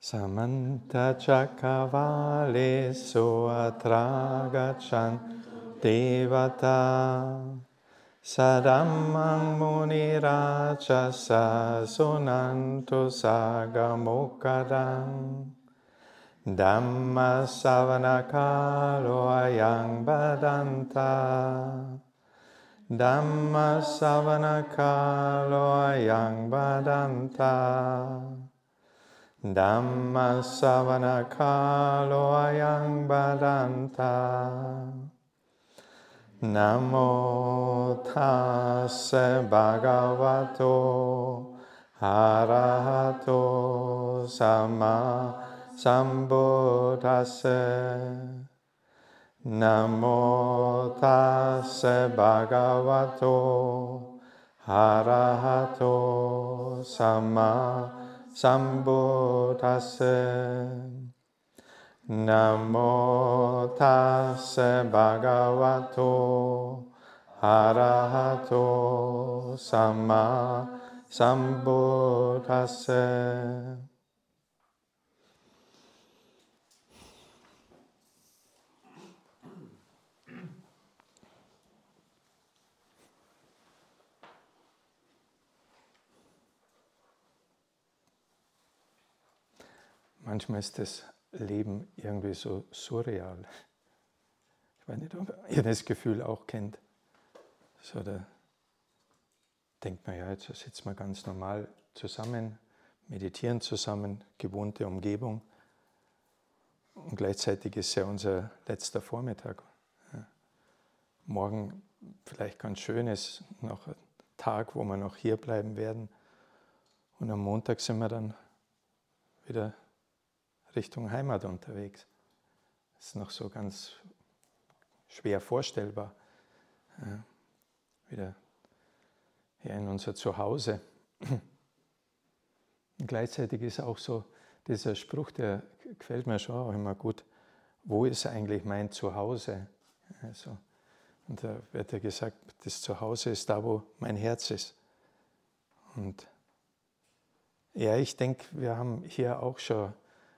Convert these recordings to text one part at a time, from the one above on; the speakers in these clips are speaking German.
Samanta Chakavalesu atra gacchant devata Sadammang munirachasa sunantu sagamukadam Dhamma savanakalo ayang badanta Dhamma savanakalo ayang badanta Dhamma savanakalo ayang badanta Namo tassa bhagavato arahato sama sambuddhassa Namo tassa bhagavato arahato sama sambuddhassa Namo tassa bhagavato arahato sama sambuddhassa. Manchmal ist das Leben irgendwie so surreal. Ich weiß nicht, ob ihr das Gefühl auch kennt. So, da denkt man, ja, jetzt sitzen wir ganz normal zusammen, meditieren zusammen, gewohnte Umgebung. Und gleichzeitig ist ja unser letzter Vormittag. Ja. Morgen vielleicht ganz schön ist, noch ein Tag, wo wir noch hier bleiben werden. Und am Montag sind wir dann wieder Richtung Heimat unterwegs. Das ist noch so ganz schwer vorstellbar. Ja, wieder hier in unser Zuhause. Und gleichzeitig ist auch so dieser Spruch, der gefällt mir schon auch immer gut. Wo ist eigentlich mein Zuhause? Also, und da wird ja gesagt, das Zuhause ist da, wo mein Herz ist. Und ja, ich denke, wir haben hier auch schon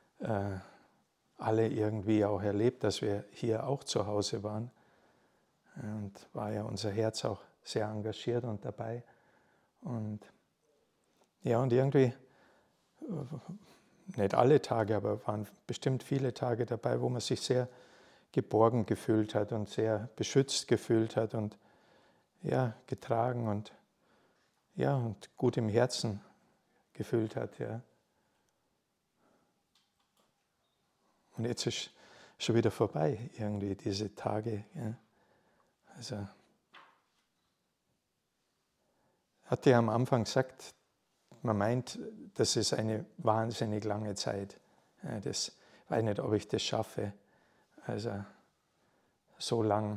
alle irgendwie auch erlebt, dass wir hier auch zu Hause waren. Und war ja unser Herz auch sehr engagiert und dabei. Und ja, und irgendwie, nicht alle Tage, aber waren bestimmt viele Tage dabei, wo man sich sehr geborgen gefühlt hat und sehr beschützt gefühlt hat und ja, getragen und ja, und gut im Herzen gefühlt hat, ja. Und jetzt ist schon wieder vorbei, irgendwie diese Tage. Ja. Also, hatte ja am Anfang gesagt, man meint, das ist eine wahnsinnig lange Zeit. Ja, das weiß nicht, ob ich das schaffe. Also, so lang,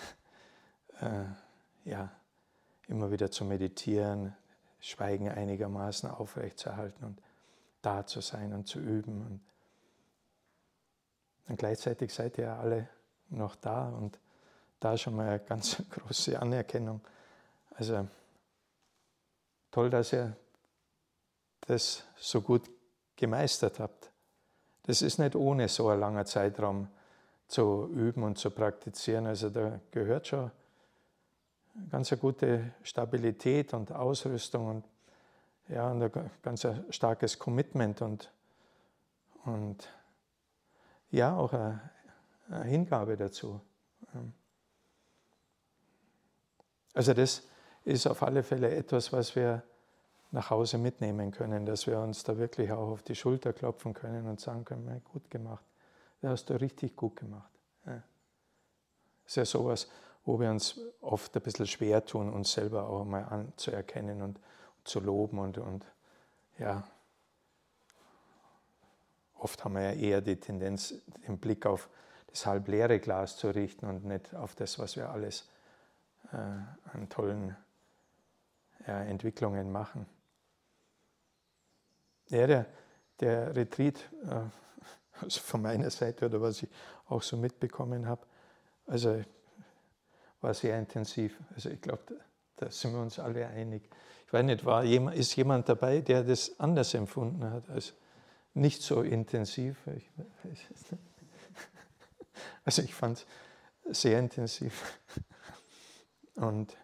ja, immer wieder zu meditieren, Schweigen einigermaßen aufrechtzuerhalten und da zu sein und zu üben. Und gleichzeitig seid ihr alle noch da und da schon mal eine ganz große Anerkennung. Also toll, dass ihr das so gut gemeistert habt. Das ist nicht ohne so ein langer Zeitraum zu üben und zu praktizieren. Also da gehört schon ganz eine gute Stabilität und Ausrüstung und ja, und ein ganz starkes Commitment und ja, auch eine Hingabe dazu. Also das ist auf alle Fälle etwas, was wir nach Hause mitnehmen können, dass wir uns da wirklich auch auf die Schulter klopfen können und sagen können, gut gemacht, das hast du richtig gut gemacht. Ja. Das ist ja sowas, wo wir uns oft ein bisschen schwer tun, uns selber auch mal anzuerkennen und zu loben und ja, oft haben wir ja eher die Tendenz, den Blick auf das halb leere Glas zu richten und nicht auf das, was wir alles an tollen Entwicklungen machen. Ja, der Retreat, also von meiner Seite oder was ich auch so mitbekommen habe, also war sehr intensiv. Also ich glaube, da sind wir uns alle einig. Ich weiß nicht, ist jemand dabei, der das anders empfunden hat als nicht so intensiv. Also ich fand es sehr intensiv. Und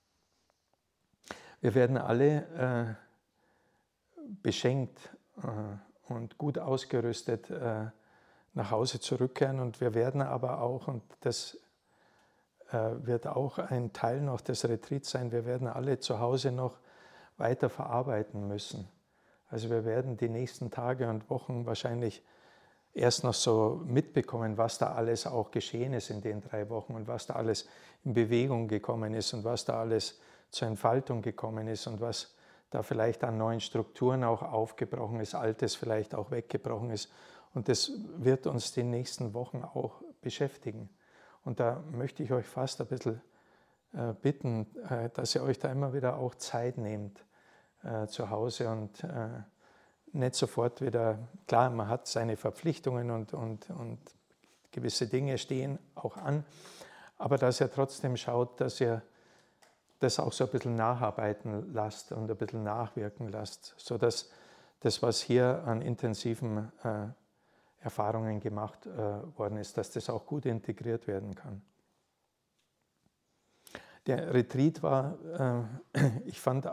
wir werden alle beschenkt und gut ausgerüstet nach Hause zurückkehren. Und wir werden aber auch, und das wird auch ein Teil noch des Retreats sein, wir werden alle zu Hause noch weiter verarbeiten müssen. Also wir werden die nächsten Tage und Wochen wahrscheinlich erst noch so mitbekommen, was da alles auch geschehen ist in den 3 Wochen und was da alles in Bewegung gekommen ist und was da alles zur Entfaltung gekommen ist und was da vielleicht an neuen Strukturen auch aufgebrochen ist, Altes vielleicht auch weggebrochen ist. Und das wird uns die nächsten Wochen auch beschäftigen. Und da möchte ich euch fast ein bisschen bitten, dass ihr euch da immer wieder auch Zeit nehmt zu Hause und nicht sofort wieder, klar, man hat seine Verpflichtungen und gewisse Dinge stehen auch an, aber dass ihr trotzdem schaut, dass ihr das auch so ein bisschen nacharbeiten lasst und ein bisschen nachwirken lasst, sodass das, was hier an intensiven Erfahrungen gemacht worden ist, dass das auch gut integriert werden kann. Der Retreat war, ich fand,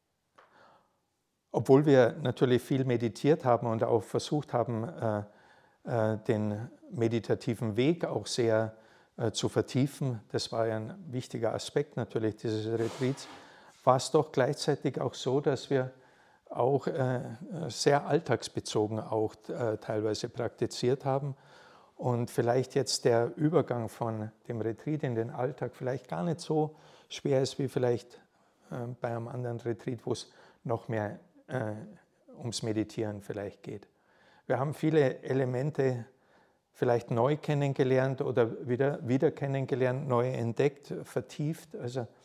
obwohl wir natürlich viel meditiert haben und auch versucht haben, den meditativen Weg auch sehr zu vertiefen, das war ja ein wichtiger Aspekt natürlich dieses Retreats, war es doch gleichzeitig auch so, dass wir auch sehr alltagsbezogen auch teilweise praktiziert haben und vielleicht jetzt der Übergang von dem Retreat in den Alltag vielleicht gar nicht so schwer ist wie vielleicht bei einem anderen Retreat, wo es noch mehr ums Meditieren vielleicht geht. Wir haben viele Elemente vielleicht neu kennengelernt oder wieder kennengelernt, neu entdeckt, vertieft.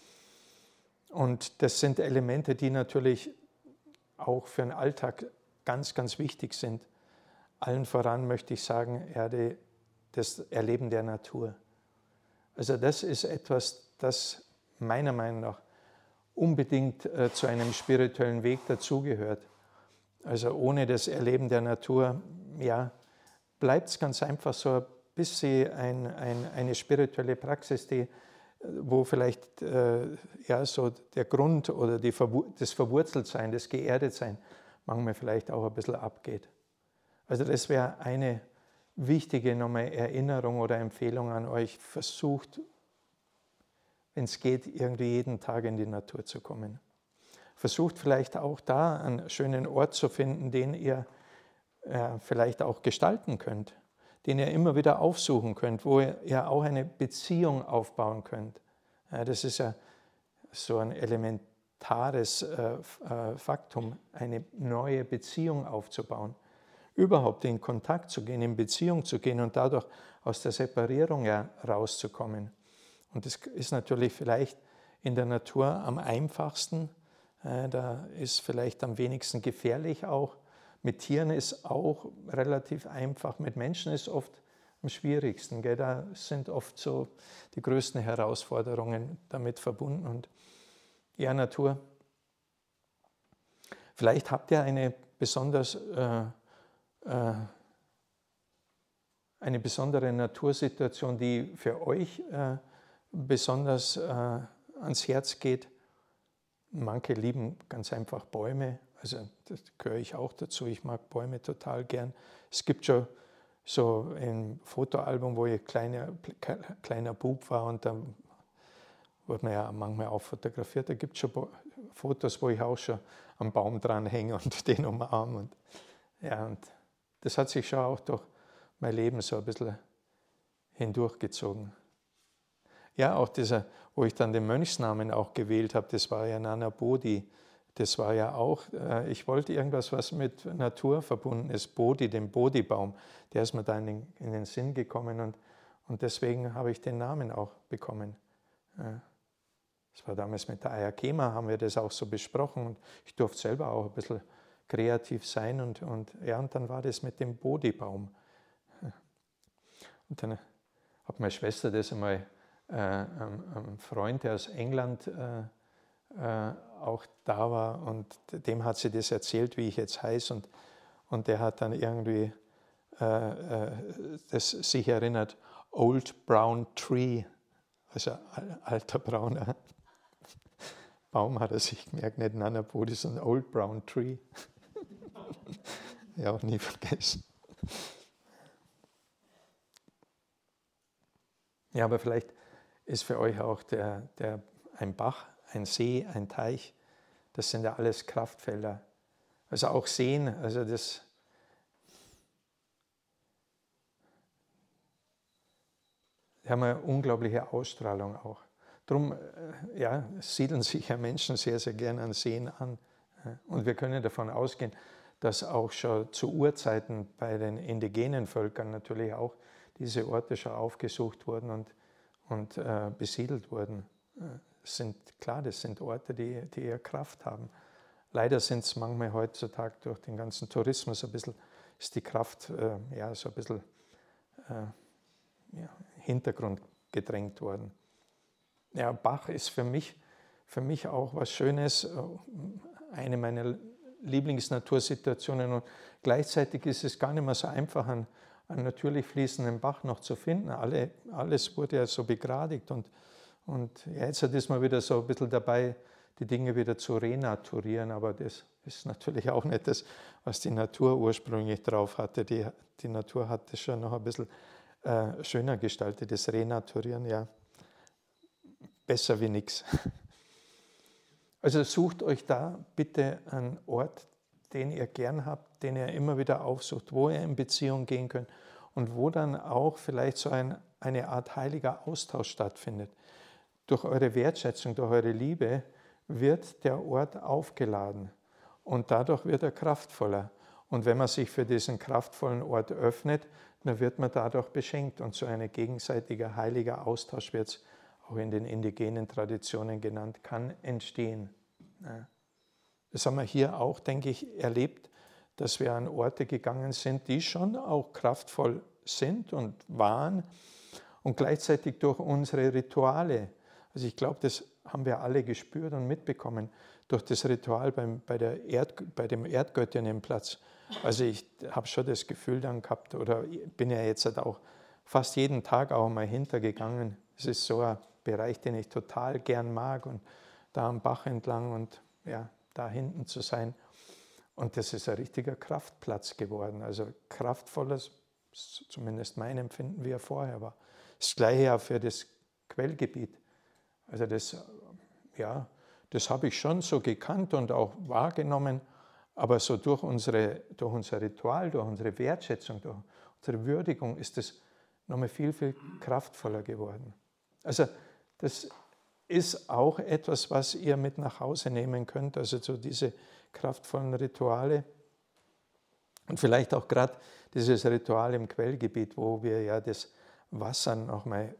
Und das sind Elemente, die natürlich auch für den Alltag ganz, ganz wichtig sind. Allen voran möchte ich sagen, das Erleben der Natur. Also das ist etwas, das meiner Meinung nach unbedingt zu einem spirituellen Weg dazugehört. Also ohne das Erleben der Natur, ja, bleibt es ganz einfach so ein bisschen eine spirituelle Praxis, wo vielleicht ja, so der Grund oder das Verwurzeltsein, das Geerdetsein manchmal vielleicht auch ein bisschen abgeht. Also das wäre eine wichtige nochmal Erinnerung oder Empfehlung an euch. Versucht, wenn es geht, irgendwie jeden Tag in die Natur zu kommen. Versucht vielleicht auch da einen schönen Ort zu finden, den ihr vielleicht auch gestalten könnt, den ihr immer wieder aufsuchen könnt, wo ihr auch eine Beziehung aufbauen könnt. Das ist ja so ein elementares Faktum, eine neue Beziehung aufzubauen, überhaupt in Kontakt zu gehen, in Beziehung zu gehen und dadurch aus der Separierung rauszukommen. Und das ist natürlich vielleicht in der Natur am einfachsten, da ist vielleicht am wenigsten gefährlich auch. Mit Tieren ist auch relativ einfach, mit Menschen ist oft am schwierigsten. Gell? Da sind oft so die größten Herausforderungen damit verbunden. Und ja, Natur. Vielleicht habt ihr eine besondere Natursituation, die für euch besonders ans Herz geht. Manche lieben ganz einfach Bäume, also das gehöre ich auch dazu, ich mag Bäume total gern. Es gibt schon so ein Fotoalbum, wo ich kleiner Bub war und da wurde man ja manchmal auch fotografiert. Da gibt es schon Fotos, wo ich auch schon am Baum dran hänge und den umarme. Und das hat sich schon auch durch mein Leben so ein bisschen hindurchgezogen. Ja, auch dieser, wo ich dann den Mönchsnamen auch gewählt habe, das war ja Nana Bodhi. Das war ja auch, ich wollte irgendwas, was mit Natur verbunden ist, Bodhi, den Bodhi-Baum. Der ist mir dann in den Sinn gekommen und deswegen habe ich den Namen auch bekommen. Das war damals mit der Ayakema, haben wir das auch so besprochen und ich durfte selber auch ein bisschen kreativ sein und dann war das mit dem Bodhi-Baum. Und dann hat meine Schwester das einmal ein Freund, der aus England auch da war und dem hat sie das erzählt, wie ich jetzt heiße und der hat dann irgendwie das sich erinnert, Old Brown Tree, also alter brauner Baum hat er sich gemerkt, nicht Nanabodhi, sondern Old Brown Tree. Ja, auch nie vergessen. Ja, aber vielleicht ist für euch auch ein Bach, ein See, ein Teich, das sind ja alles Kraftfelder. Also auch Seen, also das die haben eine unglaubliche Ausstrahlung auch. Darum siedeln sich ja Menschen sehr, sehr gerne an Seen an. Und wir können davon ausgehen, dass auch schon zu Urzeiten bei den indigenen Völkern natürlich auch diese Orte schon aufgesucht wurden und besiedelt wurden. Das sind Orte, die eher Kraft haben. Leider sind es manchmal heutzutage durch den ganzen Tourismus ist die Kraft so ein bisschen Hintergrund gedrängt worden. Ja, Bach ist für mich auch was Schönes, eine meiner Lieblingsnatursituationen, und gleichzeitig ist es gar nicht mehr so einfach, einen natürlich fließenden Bach noch zu finden. Alles wurde ja so begradigt und jetzt ist man wieder so ein bisschen dabei, die Dinge wieder zu renaturieren, aber das ist natürlich auch nicht das, was die Natur ursprünglich drauf hatte. Die Natur hat das schon noch ein bisschen schöner gestaltet, das Renaturieren, ja, besser wie nichts. Also sucht euch da bitte einen Ort, den ihr gern habt, den ihr immer wieder aufsucht, wo ihr in Beziehung gehen könnt und wo dann auch vielleicht so eine Art heiliger Austausch stattfindet. Durch eure Wertschätzung, durch eure Liebe wird der Ort aufgeladen und dadurch wird er kraftvoller. Und wenn man sich für diesen kraftvollen Ort öffnet, dann wird man dadurch beschenkt. Und so ein gegenseitiger heiliger Austausch wird es auch in den indigenen Traditionen genannt, kann entstehen. Das haben wir hier auch, denke ich, erlebt, dass wir an Orte gegangen sind, die schon auch kraftvoll sind und waren und gleichzeitig durch unsere Rituale. Also ich glaube, das haben wir alle gespürt und mitbekommen durch das Ritual bei dem Erdgöttinnenplatz. Also ich habe schon das Gefühl dann gehabt, oder bin ja jetzt halt auch fast jeden Tag auch mal hintergegangen. Es ist so ein Bereich, den ich total gern mag, und da am Bach entlang und ja, da hinten zu sein. Und das ist ein richtiger Kraftplatz geworden, also kraftvolles, zumindest mein Empfinden, wie er vorher war. Das Gleiche auch für das Quellgebiet. Also das habe ich schon so gekannt und auch wahrgenommen, aber so durch unser Ritual, durch unsere Wertschätzung, durch unsere Würdigung ist es nochmal viel, viel kraftvoller geworden. Also das ist auch etwas, was ihr mit nach Hause nehmen könnt, also so diese kraftvollen Rituale. Und vielleicht auch gerade dieses Ritual im Quellgebiet, wo wir ja das Wasser nochmal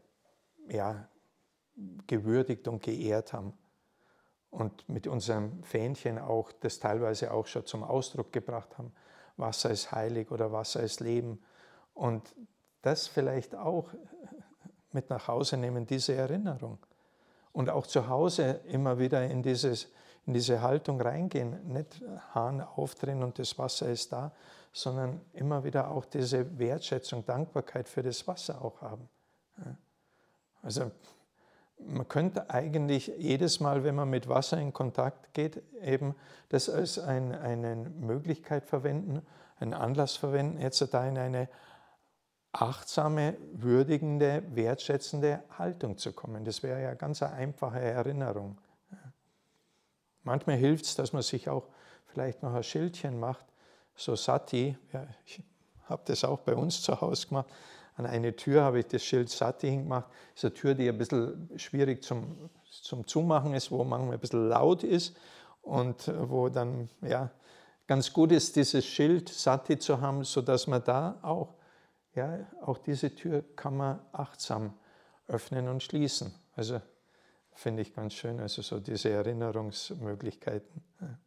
gewürdigt und geehrt haben. Und mit unserem Fähnchen auch das teilweise auch schon zum Ausdruck gebracht haben. Wasser ist heilig oder Wasser ist Leben. Und das vielleicht auch mit nach Hause nehmen, diese Erinnerung. Und auch zu Hause immer wieder in diese Haltung reingehen. Nicht Hahn aufdrehen und das Wasser ist da, sondern immer wieder auch diese Wertschätzung, Dankbarkeit für das Wasser auch haben. Also man könnte eigentlich jedes Mal, wenn man mit Wasser in Kontakt geht, eben das als eine Möglichkeit verwenden, einen Anlass verwenden, jetzt da in eine achtsame, würdigende, wertschätzende Haltung zu kommen. Das wäre ja ganz eine einfache Erinnerung. Manchmal hilft es, dass man sich auch vielleicht noch ein Schildchen macht, so Sati, ja, ich habe das auch bei uns zu Hause gemacht. An eine Tür habe ich das Schild Sati hingemacht. Das ist eine Tür, die ein bisschen schwierig zum Zumachen ist, wo manchmal ein bisschen laut ist und wo dann ganz gut ist, dieses Schild Sati zu haben, sodass man da auch diese Tür kann man achtsam öffnen und schließen. Also finde ich ganz schön, also so diese Erinnerungsmöglichkeiten.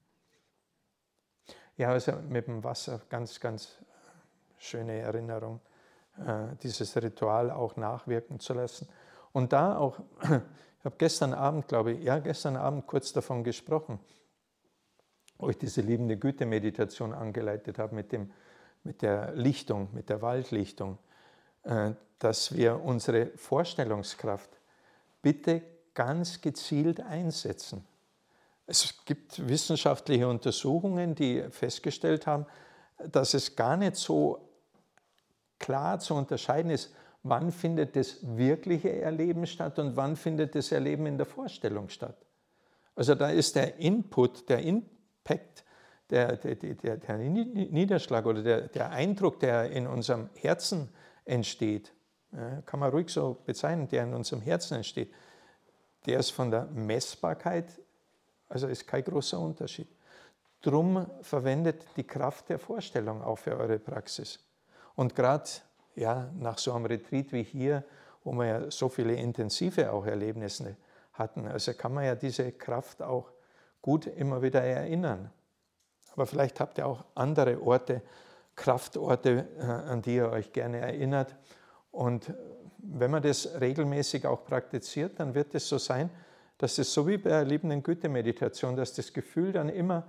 Ja, also mit dem Wasser ganz, ganz schöne Erinnerung. Dieses Ritual auch nachwirken zu lassen. Und da auch, ich habe gestern Abend kurz davon gesprochen, wo ich diese liebende Güte-Meditation angeleitet habe mit der Lichtung, mit der Waldlichtung, dass wir unsere Vorstellungskraft bitte ganz gezielt einsetzen. Es gibt wissenschaftliche Untersuchungen, die festgestellt haben, dass es gar nicht so klar zu unterscheiden ist, wann findet das wirkliche Erleben statt und wann findet das Erleben in der Vorstellung statt. Also da ist der Input, der Impact, der Niederschlag oder der Eindruck, der in unserem Herzen entsteht, kann man ruhig so bezeichnen, der in unserem Herzen entsteht, der ist von der Messbarkeit, also ist kein großer Unterschied. Drum verwendet die Kraft der Vorstellung auch für eure Praxis. Und gerade nach so einem Retreat wie hier, wo wir ja so viele intensive auch Erlebnisse hatten, also kann man ja diese Kraft auch gut immer wieder erinnern. Aber vielleicht habt ihr auch andere Orte, Kraftorte, an die ihr euch gerne erinnert. Und wenn man das regelmäßig auch praktiziert, dann wird es so sein, dass es so wie bei der liebenden Güte-Meditation, dass das Gefühl dann immer,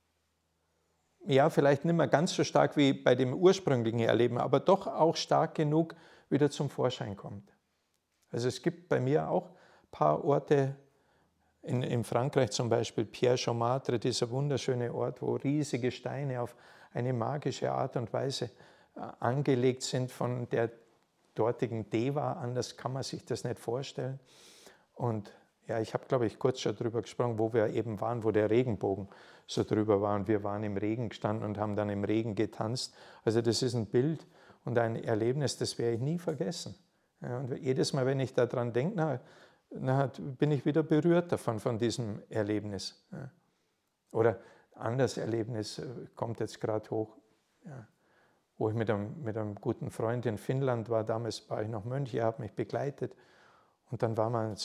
vielleicht nicht mehr ganz so stark wie bei dem ursprünglichen Erleben, aber doch auch stark genug wieder zum Vorschein kommt. Also es gibt bei mir auch ein paar Orte, in Frankreich zum Beispiel, Pierre-Chaumâtre, dieser wunderschöne Ort, wo riesige Steine auf eine magische Art und Weise angelegt sind von der dortigen Deva, anders kann man sich das nicht vorstellen. Und ich habe, glaube ich, kurz schon darüber gesprochen, wo wir eben waren, wo der Regenbogen so drüber war. Und wir waren im Regen gestanden und haben dann im Regen getanzt. Also das ist ein Bild und ein Erlebnis, das werde ich nie vergessen. Und jedes Mal, wenn ich daran denke, bin ich wieder berührt davon, von diesem Erlebnis. Oder ein anderes Erlebnis kommt jetzt gerade hoch, wo ich mit einem guten Freund in Finnland war. Damals war ich noch Mönch, er hat mich begleitet. Und dann waren wir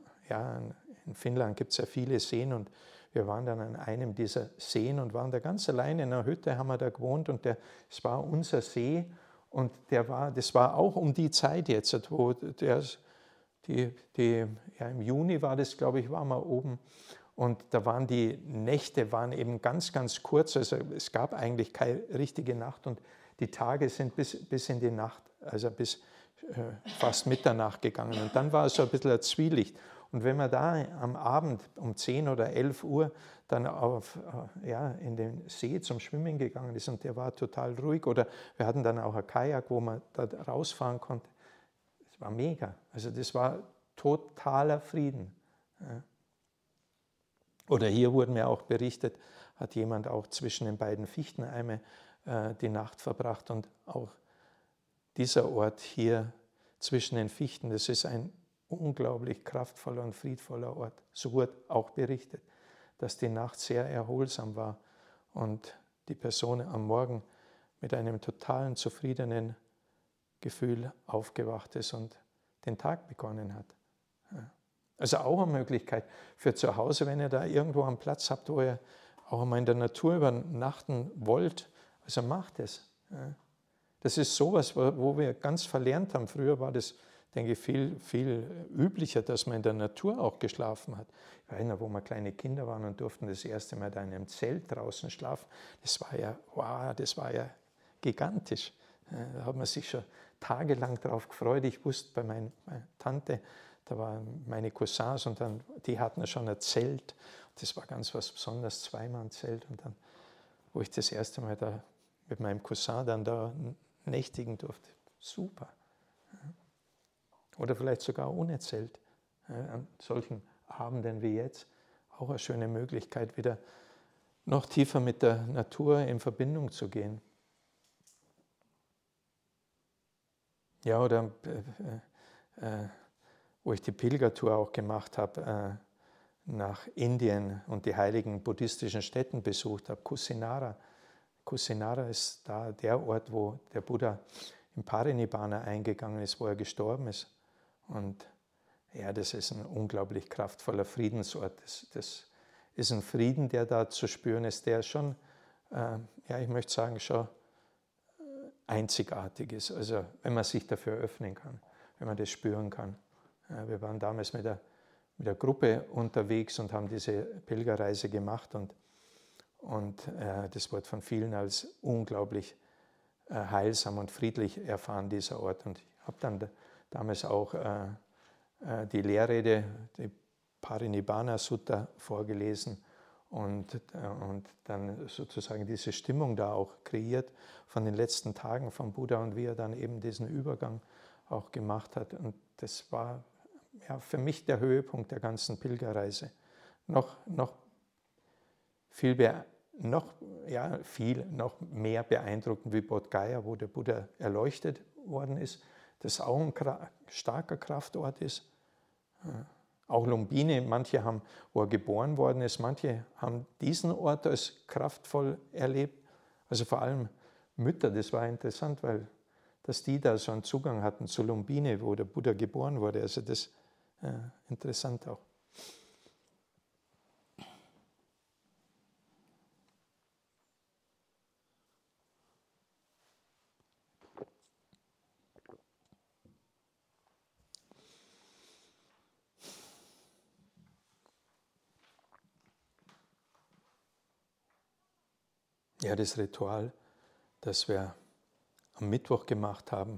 in Finnland gibt es ja viele Seen und wir waren dann an einem dieser Seen und waren da ganz alleine in einer Hütte, haben wir da gewohnt und es war unser See und das war auch um die Zeit jetzt, wo im Juni war das, glaube ich, waren wir oben und da waren die Nächte eben ganz, ganz kurz, also es gab eigentlich keine richtige Nacht und die Tage sind bis in die Nacht, also bis fast Mitternacht gegangen und dann war es so ein bisschen ein Zwielicht. Und wenn man da am Abend um 10 oder 11 Uhr dann in den See zum Schwimmen gegangen ist und der war total ruhig oder wir hatten dann auch ein Kajak, wo man da rausfahren konnte, das war mega. Also das war totaler Frieden. Oder hier wurde mir auch berichtet, hat jemand auch zwischen den beiden Fichteneimen die Nacht verbracht und auch dieser Ort hier zwischen den Fichten, das ist ein unglaublich kraftvoller und friedvoller Ort. So wurde auch berichtet, dass die Nacht sehr erholsam war und die Person am Morgen mit einem totalen, zufriedenen Gefühl aufgewacht ist und den Tag begonnen hat. Also auch eine Möglichkeit für zu Hause, wenn ihr da irgendwo einen Platz habt, wo ihr auch mal in der Natur übernachten wollt, also macht es. Das ist sowas, wo wir ganz verlernt haben. Früher war das, denke ich, viel, viel üblicher, dass man in der Natur auch geschlafen hat. Ich weiß noch, wo wir kleine Kinder waren und durften das erste Mal da in einem Zelt draußen schlafen. Das war ja gigantisch. Da hat man sich schon tagelang darauf gefreut. Ich wusste bei meiner Tante, da waren meine Cousins und dann, die hatten schon ein Zelt. Das war ganz was Besonderes, Zweimannzelt. Und dann, wo ich das erste Mal da mit meinem Cousin dann da nächtigen durfte. Super. Oder vielleicht sogar ohne Zelt. An solchen Abenden wie jetzt auch eine schöne Möglichkeit, wieder noch tiefer mit der Natur in Verbindung zu gehen. Ja, oder wo ich die Pilgertour auch gemacht habe, nach Indien und die heiligen buddhistischen Stätten besucht habe, Kusinara. Kusinara ist da der Ort, wo der Buddha im Parinibbana eingegangen ist, wo er gestorben ist. Und das ist ein unglaublich kraftvoller Friedensort. Das ist ein Frieden, der da zu spüren ist, der schon, ich möchte sagen, schon einzigartig ist. Also wenn man sich dafür öffnen kann, wenn man das spüren kann. Wir waren damals mit der Gruppe unterwegs und haben diese Pilgerreise gemacht und das wird von vielen als unglaublich heilsam und friedlich erfahren, dieser Ort. Und ich habe dann damals auch die Lehrrede, die Parinibbana Sutta, vorgelesen und dann sozusagen diese Stimmung da auch kreiert von den letzten Tagen vom Buddha und wie er dann eben diesen Übergang auch gemacht hat. Und das war ja für mich der Höhepunkt der ganzen Pilgerreise. Noch mehr beeindruckend wie Bodh Gaya, wo der Buddha erleuchtet worden ist, das auch ein starker Kraftort ist. Auch Lumbini, manche haben, wo er geboren worden ist, manche haben diesen Ort als kraftvoll erlebt. Also vor allem Mütter, das war interessant, weil dass die da so einen Zugang hatten zu Lumbini, wo der Buddha geboren wurde. Also das ist interessant auch. Ja, das Ritual, das wir am Mittwoch gemacht haben,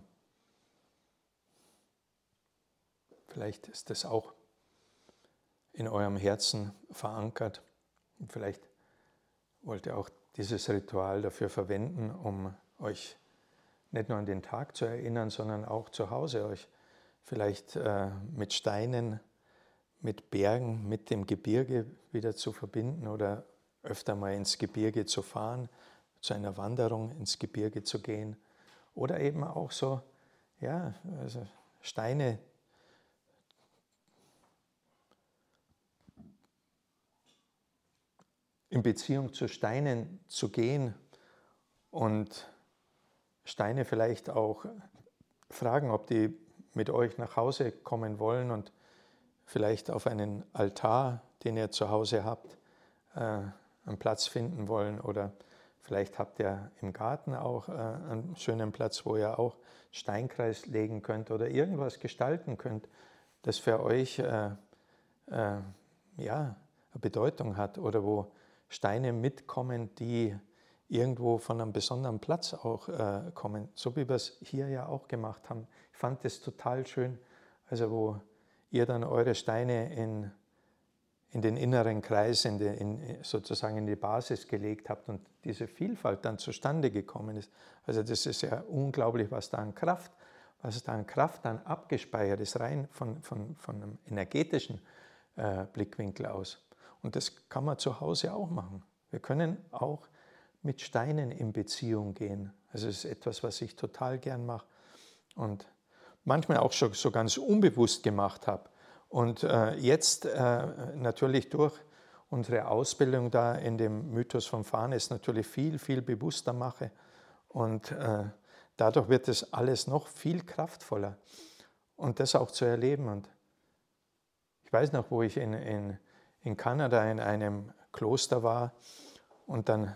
vielleicht ist das auch in eurem Herzen verankert. Und vielleicht wollt ihr auch dieses Ritual dafür verwenden, um euch nicht nur an den Tag zu erinnern, sondern auch zu Hause euch vielleicht mit Steinen, mit Bergen, mit dem Gebirge wieder zu verbinden oder öfter mal ins Gebirge zu fahren, zu einer Wanderung ins Gebirge zu gehen oder eben auch so, ja, also Steine in Beziehung zu Steinen zu gehen und Steine vielleicht auch fragen, ob die mit euch nach Hause kommen wollen und vielleicht auf einen Altar, den ihr zu Hause habt, einen Platz finden wollen oder vielleicht habt ihr im Garten auch einen schönen Platz, wo ihr auch Steinkreis legen könnt oder irgendwas gestalten könnt, das für euch ja, eine Bedeutung hat oder wo Steine mitkommen, die irgendwo von einem besonderen Platz auch kommen, so wie wir es hier ja auch gemacht haben. Ich fand das total schön, also wo ihr dann eure Steine in den inneren Kreis, sozusagen in die Basis gelegt habt und diese Vielfalt dann zustande gekommen ist. Also das ist ja unglaublich, was da an Kraft dann abgespeichert ist, rein von einem energetischen Blickwinkel aus. Und das kann man zu Hause auch machen. Wir können auch mit Steinen in Beziehung gehen. Also es ist etwas, was ich total gern mache und manchmal auch schon so ganz unbewusst gemacht habe. Und jetzt natürlich durch unsere Ausbildung da in dem Mythos vom Fahrnes natürlich viel, viel bewusster mache. Und dadurch wird das alles noch viel kraftvoller. Und das auch zu erleben. Und ich weiß noch, wo ich in Kanada in einem Kloster war und dann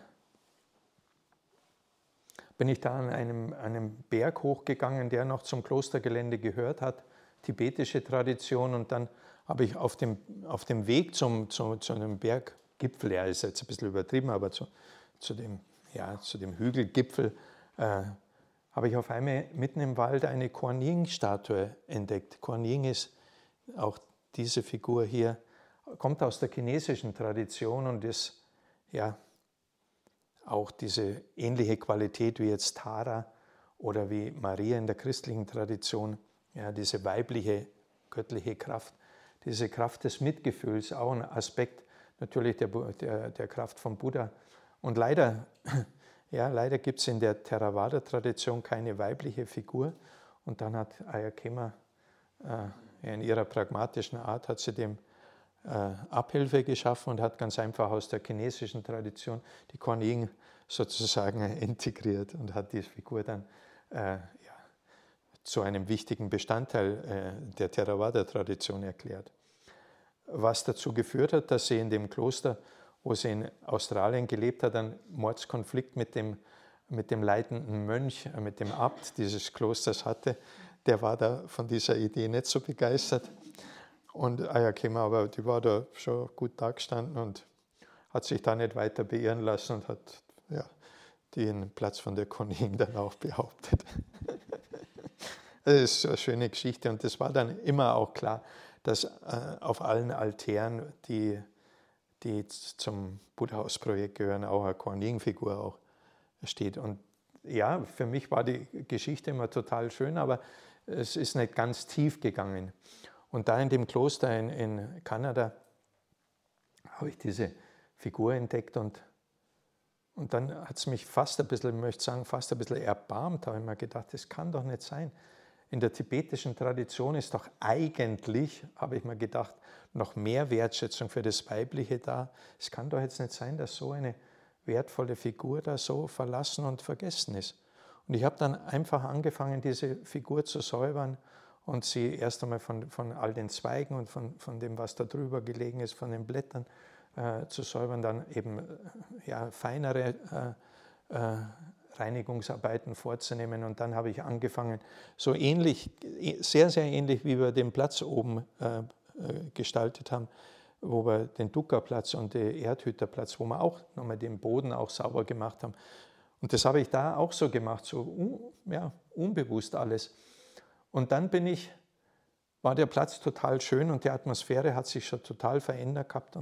bin ich da an einem Berg hochgegangen, der noch zum Klostergelände gehört hat, tibetische Tradition. Und dann habe ich auf dem Weg zu einem Berggipfel, ja, ist jetzt ein bisschen übertrieben, aber zu dem Hügelgipfel, habe ich auf einmal mitten im Wald eine Kuan Yin-Statue entdeckt. Kuan Yin ist auch diese Figur hier, kommt aus der chinesischen Tradition und ist ja auch diese ähnliche Qualität wie jetzt Tara oder wie Maria in der christlichen Tradition, ja, diese weibliche, göttliche Kraft, diese Kraft des Mitgefühls, auch ein Aspekt natürlich der Kraft vom Buddha. Und leider gibt es in der Theravada-Tradition keine weibliche Figur. Und dann hat Ayya Khema in ihrer pragmatischen Art hat sie dem Abhilfe geschaffen und hat ganz einfach aus der chinesischen Tradition die Kuan Yin sozusagen integriert und hat die Figur dann zu einem wichtigen Bestandteil der Theravada-Tradition erklärt. Was dazu geführt hat, dass sie in dem Kloster, wo sie in Australien gelebt hat, einen Mordskonflikt mit dem leitenden Mönch, mit dem Abt dieses Klosters hatte. Der war da von dieser Idee nicht so begeistert. Und Ayya Khema, aber die war da schon gut dagestanden und hat sich da nicht weiter beirren lassen und hat den Platz von der Corneille dann auch behauptet. Das ist so eine schöne Geschichte und das war dann immer auch klar, dass auf allen Altären, die zum Buddhahausprojekt gehören, auch eine Kuan-Yin-Figur auch steht. Und ja, für mich war die Geschichte immer total schön, aber es ist nicht ganz tief gegangen. Und da in dem Kloster in Kanada habe ich diese Figur entdeckt und dann hat es mich fast ein bisschen, ich möchte sagen, fast ein bisschen erbarmt. Da habe ich mir gedacht, das kann doch nicht sein. In der tibetischen Tradition ist doch eigentlich, habe ich mir gedacht, noch mehr Wertschätzung für das Weibliche da. Es kann doch jetzt nicht sein, dass so eine wertvolle Figur da so verlassen und vergessen ist. Und ich habe dann einfach angefangen, diese Figur zu säubern und sie erst einmal von all den Zweigen und von dem, was da drüber gelegen ist, von den Blättern zu säubern, dann eben feinere Reinigungsarbeiten vorzunehmen. Und dann habe ich angefangen, so ähnlich, sehr, sehr ähnlich, wie wir den Platz oben gestaltet haben, wo wir den Dukkha-Platz und den Erdhüterplatz, wo wir auch nochmal den Boden auch sauber gemacht haben. Und das habe ich da auch so gemacht, so unbewusst alles. Und dann war der Platz total schön und die Atmosphäre hat sich schon total verändert gehabt.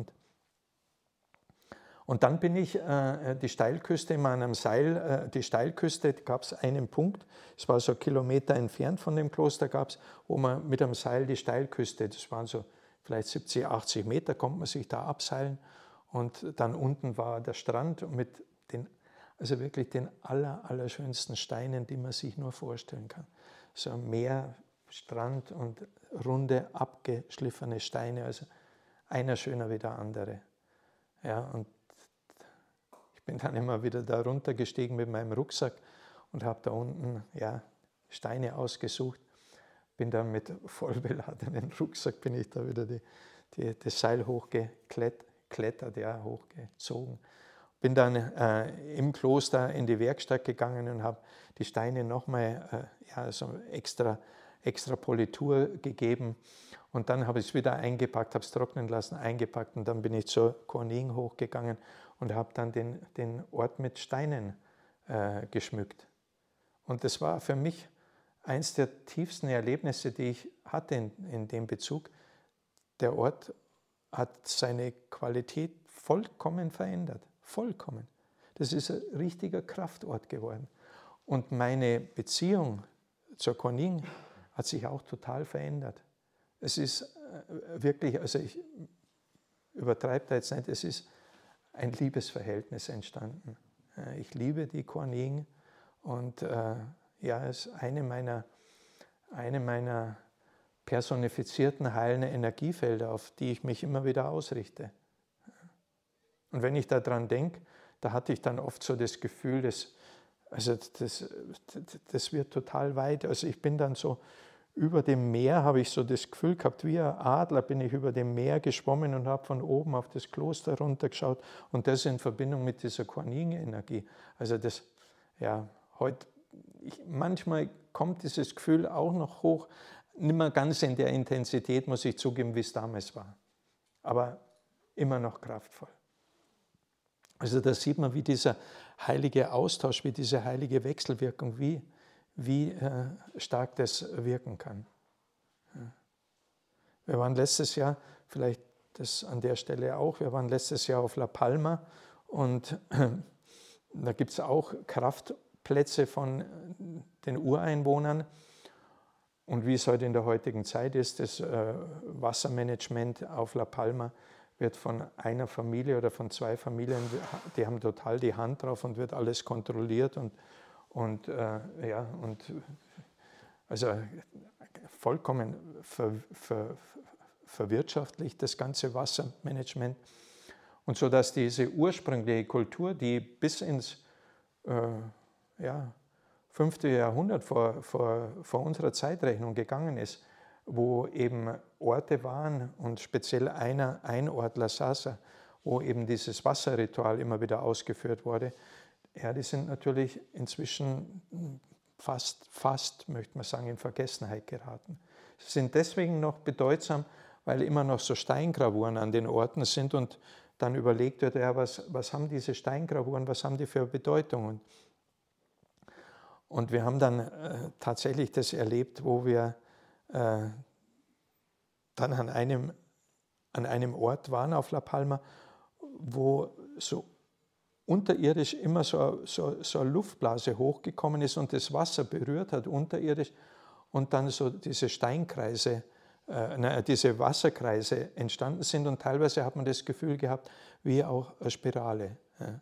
Und dann bin ich die Steilküste in meinem Seil, die Steilküste gab es einen Punkt, es war so 1 Kilometer entfernt von dem Kloster, gab es, wo man mit einem Seil die Steilküste, das waren so vielleicht 70, 80 Meter, konnte man sich da abseilen. Und dann unten war der Strand mit also wirklich den allerschönsten Steinen, die man sich nur vorstellen kann. So ein Meer, Strand und runde, abgeschliffene Steine, also einer schöner wie der andere. Ja, und ich bin dann immer wieder da runtergestiegen mit meinem Rucksack und habe da unten Steine ausgesucht. Bin dann mit vollbeladenen Rucksack, bin ich da wieder das Seil hochgeklettert, hochgezogen. Bin dann im Kloster in die Werkstatt gegangen und habe die Steine nochmal so extra Politur gegeben. Und dann habe ich es wieder eingepackt, habe es trocknen lassen, eingepackt und dann bin ich zur Kuan-Yin hochgegangen und habe dann den Ort mit Steinen geschmückt. Und das war für mich eins der tiefsten Erlebnisse, die ich hatte in dem Bezug. Der Ort hat seine Qualität vollkommen verändert. Vollkommen. Das ist ein richtiger Kraftort geworden. Und meine Beziehung zur Kuan-Yin hat sich auch total verändert. Es ist wirklich, also ich übertreibe da jetzt nicht, es ist ein Liebesverhältnis entstanden. Ich liebe die Kuan-Yin und es ist eine meiner personifizierten heilenden Energiefelder, auf die ich mich immer wieder ausrichte. Und wenn ich daran denke, da hatte ich dann oft so das Gefühl, das wird total weit. Also ich bin dann so über dem Meer, habe ich so das Gefühl gehabt, wie ein Adler bin ich über dem Meer geschwommen und habe von oben auf das Kloster runtergeschaut und das in Verbindung mit dieser Kuan-Yin-Energie. Also das, manchmal kommt dieses Gefühl auch noch hoch, nicht mehr ganz in der Intensität, muss ich zugeben, wie es damals war, aber immer noch kraftvoll. Also da sieht man, wie dieser heilige Austausch, wie diese heilige Wechselwirkung, wie stark das wirken kann. Wir waren letztes Jahr, vielleicht das an der Stelle auch, wir waren letztes Jahr auf La Palma und da gibt es auch Kraftplätze von den Ureinwohnern. Und wie es heute in der heutigen Zeit ist, das Wassermanagement auf La Palma wird von einer Familie oder von 2 Familien, die haben total die Hand drauf und wird alles kontrolliert und also vollkommen verwirtschaftlicht das ganze Wassermanagement. Und so dass diese ursprüngliche Kultur, die bis ins 5. Jahrhundert vor unserer Zeitrechnung gegangen ist, wo eben Orte waren und speziell ein Ort, Lhasa, wo eben dieses Wasserritual immer wieder ausgeführt wurde, die sind natürlich inzwischen fast, möchte man sagen, in Vergessenheit geraten. Sie sind deswegen noch bedeutsam, weil immer noch so Steingravuren an den Orten sind und dann überlegt wird, ja, was haben diese Steingravuren, was haben die für Bedeutung? Und wir haben dann tatsächlich das erlebt, wo wir dann an einem Ort waren auf La Palma, wo so unterirdisch immer so eine Luftblase hochgekommen ist und das Wasser berührt hat unterirdisch und dann so diese Steinkreise, diese Wasserkreise entstanden sind und teilweise hat man das Gefühl gehabt, wie auch eine Spirale. Ja.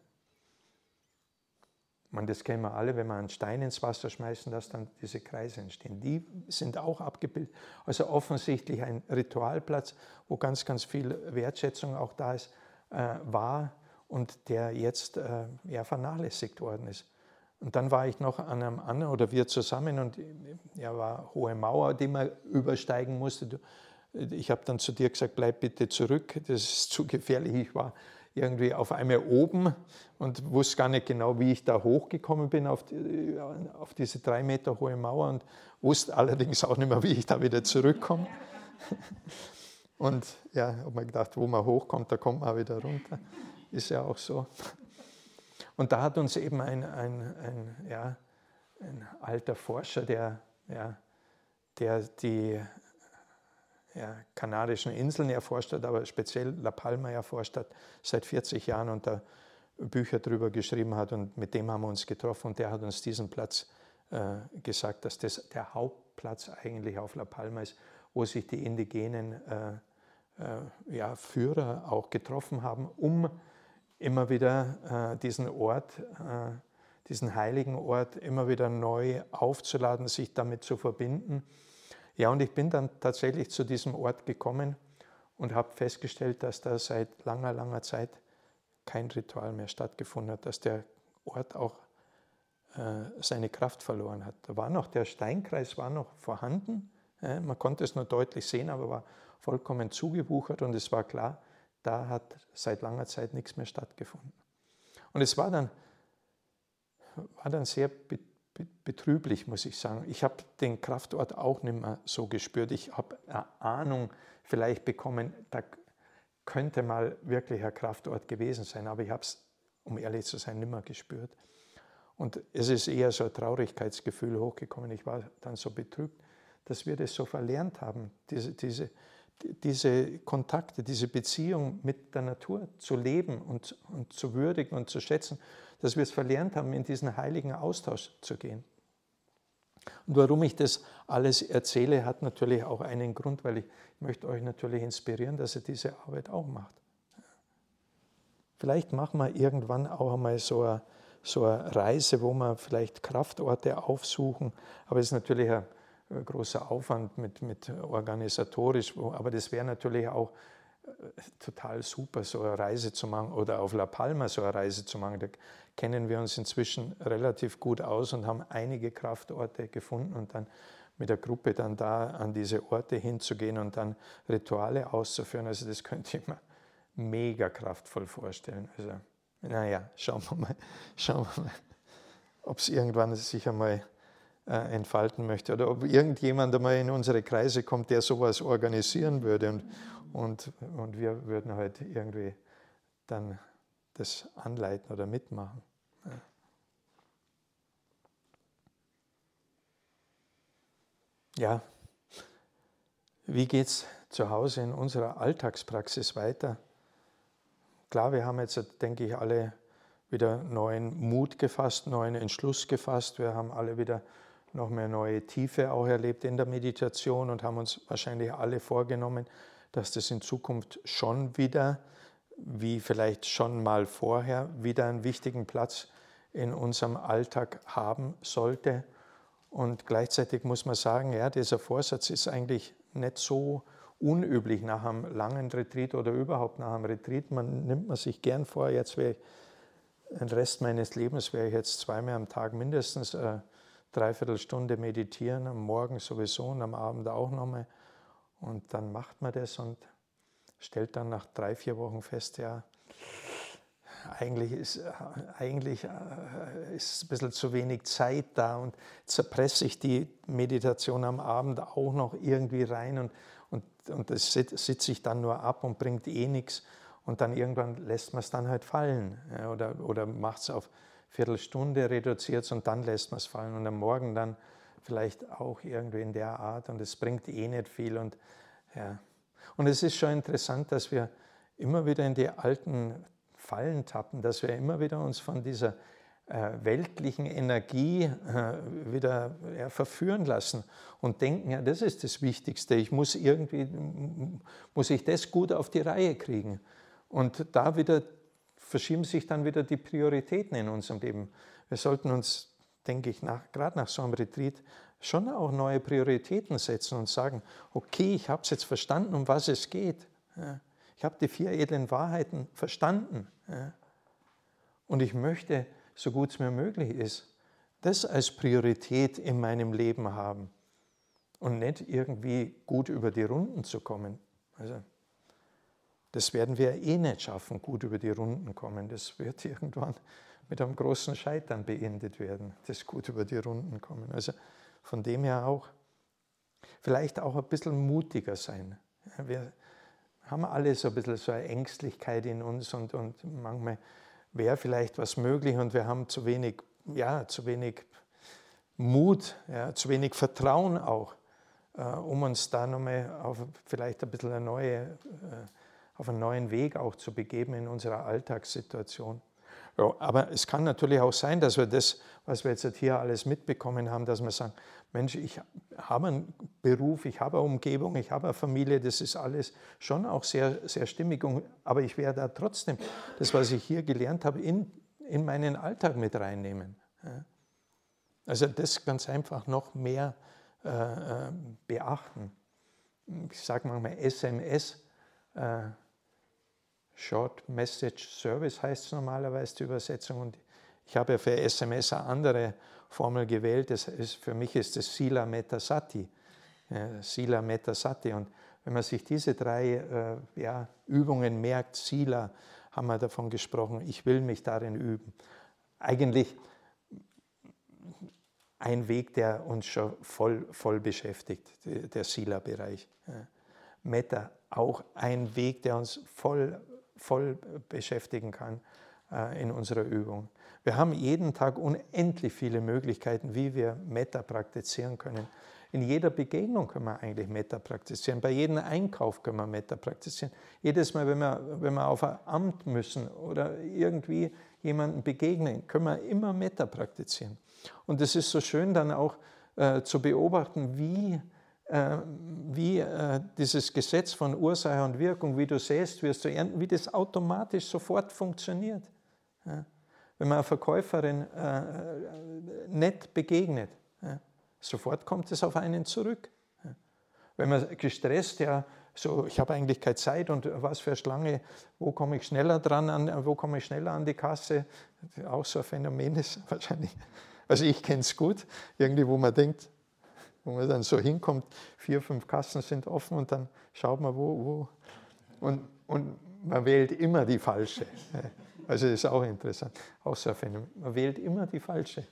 Das kennen wir alle, wenn wir einen Stein ins Wasser schmeißen, dass dann diese Kreise entstehen. Die sind auch abgebildet. Also offensichtlich ein Ritualplatz, wo ganz, ganz viel Wertschätzung auch da ist, war und der jetzt vernachlässigt worden ist. Und dann war ich noch an einem anderen, oder wir zusammen, und war hohe Mauer, die man übersteigen musste. Ich habe dann zu dir gesagt, bleib bitte zurück, das ist zu gefährlich. Ich war irgendwie auf einmal oben und wusste gar nicht genau, wie ich da hochgekommen bin auf diese 3 Meter hohe Mauer und wusste allerdings auch nicht mehr, wie ich da wieder zurückkomme. Und ja, habe mir gedacht, wo man hochkommt, da kommt man auch wieder runter. Ist ja auch so. Und da hat uns eben ein alter Forscher, der die Kanarischen Inseln erforscht hat, aber speziell La Palma erforscht hat, seit 40 Jahren und da Bücher drüber geschrieben hat und mit dem haben wir uns getroffen und der hat uns diesen Platz gesagt, dass das der Hauptplatz eigentlich auf La Palma ist, wo sich die indigenen Führer auch getroffen haben, um immer wieder diesen Ort, diesen heiligen Ort immer wieder neu aufzuladen, sich damit zu verbinden. Ja, und ich bin dann tatsächlich zu diesem Ort gekommen und habe festgestellt, dass da seit langer, langer Zeit kein Ritual mehr stattgefunden hat, dass der Ort auch seine Kraft verloren hat. Da war noch, der Steinkreis war noch vorhanden, man konnte es nur deutlich sehen, aber war vollkommen zugewuchert und es war klar, da hat seit langer Zeit nichts mehr stattgefunden. Und es war dann sehr betrüblich, muss ich sagen. Ich habe den Kraftort auch nicht mehr so gespürt. Ich habe eine Ahnung vielleicht bekommen, da könnte mal wirklich ein Kraftort gewesen sein, aber ich habe es, um ehrlich zu sein, nicht mehr gespürt. Und es ist eher so ein Traurigkeitsgefühl hochgekommen. Ich war dann so betrübt, dass wir das so verlernt haben, diese Kontakte, diese Beziehung mit der Natur zu leben und zu würdigen und zu schätzen, dass wir es verlernt haben, in diesen heiligen Austausch zu gehen. Und warum ich das alles erzähle, hat natürlich auch einen Grund, weil ich möchte euch natürlich inspirieren, dass ihr diese Arbeit auch macht. Vielleicht machen wir irgendwann auch einmal so eine Reise, wo wir vielleicht Kraftorte aufsuchen, aber es ist natürlich ein großer Aufwand mit organisatorisch, aber das wäre natürlich auch total super, so eine Reise zu machen oder auf La Palma so eine Reise zu machen. Da kennen wir uns inzwischen relativ gut aus und haben einige Kraftorte gefunden und dann mit der Gruppe dann da an diese Orte hinzugehen und dann Rituale auszuführen. Also das könnte ich mir mega kraftvoll vorstellen. Also naja, schauen wir mal, ob es irgendwann sich einmal entfalten möchte oder ob irgendjemand einmal in unsere Kreise kommt, der sowas organisieren würde und wir würden halt irgendwie dann das anleiten oder mitmachen. Ja, wie geht es zu Hause in unserer Alltagspraxis weiter? Klar, wir haben jetzt, denke ich, alle wieder neuen Mut gefasst, neuen Entschluss gefasst. Wir haben alle wieder noch mehr neue Tiefe auch erlebt in der Meditation und haben uns wahrscheinlich alle vorgenommen, dass das in Zukunft schon wieder, wie vielleicht schon mal vorher, wieder einen wichtigen Platz in unserem Alltag haben sollte. Und gleichzeitig muss man sagen, ja, dieser Vorsatz ist eigentlich nicht so unüblich nach einem langen Retreat oder überhaupt nach einem Retreat. Nimmt man sich gern vor, jetzt den Rest meines Lebens werde ich jetzt 2-mal am Tag mindestens 3/4 Stunde meditieren, am Morgen sowieso und am Abend auch nochmal. Und dann macht man das und stellt dann nach 3-4 Wochen fest, ja, eigentlich ist ein bisschen zu wenig Zeit da und zerpresse ich die Meditation am Abend auch noch irgendwie rein und das sitze ich dann nur ab und bringt eh nichts. Und dann irgendwann lässt man es dann halt fallen, ja, oder macht es auf Viertelstunde, reduziert es und dann lässt man es fallen und am Morgen dann vielleicht auch irgendwie in der Art und es bringt eh nicht viel. Und es ist schon interessant, dass wir immer wieder in die alten Fallen tappen, dass wir immer wieder uns von dieser weltlichen Energie wieder verführen lassen und denken, ja, das ist das Wichtigste, muss ich das gut auf die Reihe kriegen. Und da verschieben sich dann wieder die Prioritäten in unserem Leben. Wir sollten uns, denke ich, gerade nach so einem Retreat schon auch neue Prioritäten setzen und sagen, okay, ich habe es jetzt verstanden, um was es geht. Ja. Ich habe die 4 edlen Wahrheiten verstanden. Ja. Und ich möchte, so gut es mir möglich ist, das als Priorität in meinem Leben haben und nicht irgendwie gut über die Runden zu kommen. Also, das werden wir eh nicht schaffen, gut über die Runden kommen. Das wird irgendwann mit einem großen Scheitern beendet werden, das gut über die Runden kommen. Also von dem her auch, vielleicht auch ein bisschen mutiger sein. Wir haben alle so ein bisschen so eine Ängstlichkeit in uns und manchmal wäre vielleicht was möglich und wir haben zu wenig Mut, zu wenig Vertrauen auch, um uns da nochmal auf vielleicht ein bisschen auf einen neuen Weg auch zu begeben in unserer Alltagssituation. Ja, aber es kann natürlich auch sein, dass wir das, was wir jetzt hier alles mitbekommen haben, dass wir sagen, Mensch, ich habe einen Beruf, ich habe eine Umgebung, ich habe eine Familie, das ist alles schon auch sehr, sehr stimmig, aber ich werde da trotzdem das, was ich hier gelernt habe, in meinen Alltag mit reinnehmen. Also das ganz einfach noch mehr beachten. Ich sage manchmal SMS, Short Message Service heißt es normalerweise die Übersetzung und ich habe ja für SMS eine andere Formel gewählt, für mich ist es Sila Metta Sati. Sila Metta Sati und wenn man sich diese 3 Übungen merkt, Sila, haben wir davon gesprochen, ich will mich darin üben. Eigentlich ein Weg, der uns schon voll beschäftigt, der Sila-Bereich. Metta, auch ein Weg, der uns voll beschäftigen kann in unserer Übung. Wir haben jeden Tag unendlich viele Möglichkeiten, wie wir Metta praktizieren können. In jeder Begegnung können wir eigentlich Metta praktizieren. Bei jedem Einkauf können wir Metta praktizieren. Jedes Mal, wenn wir auf ein Amt müssen oder irgendwie jemandem begegnen, können wir immer Metta praktizieren. Und es ist so schön dann auch zu beobachten, wie dieses Gesetz von Ursache und Wirkung, wie du säst, wirst du ernten, wie das automatisch sofort funktioniert. Ja. Wenn man einer Verkäuferin nett begegnet, sofort kommt es auf einen zurück. Ja. Wenn man gestresst, ich habe eigentlich keine Zeit und was für eine Schlange, wo komme ich schneller an die Kasse, auch so ein Phänomen ist wahrscheinlich. Also ich kenne es gut, irgendwie wo man denkt, wo man dann so hinkommt, 4, 5 Kassen sind offen und dann schaut man wo. Und man wählt immer die falsche. Also das ist auch interessant, auch so ein Phänomen. Man wählt immer die falsche.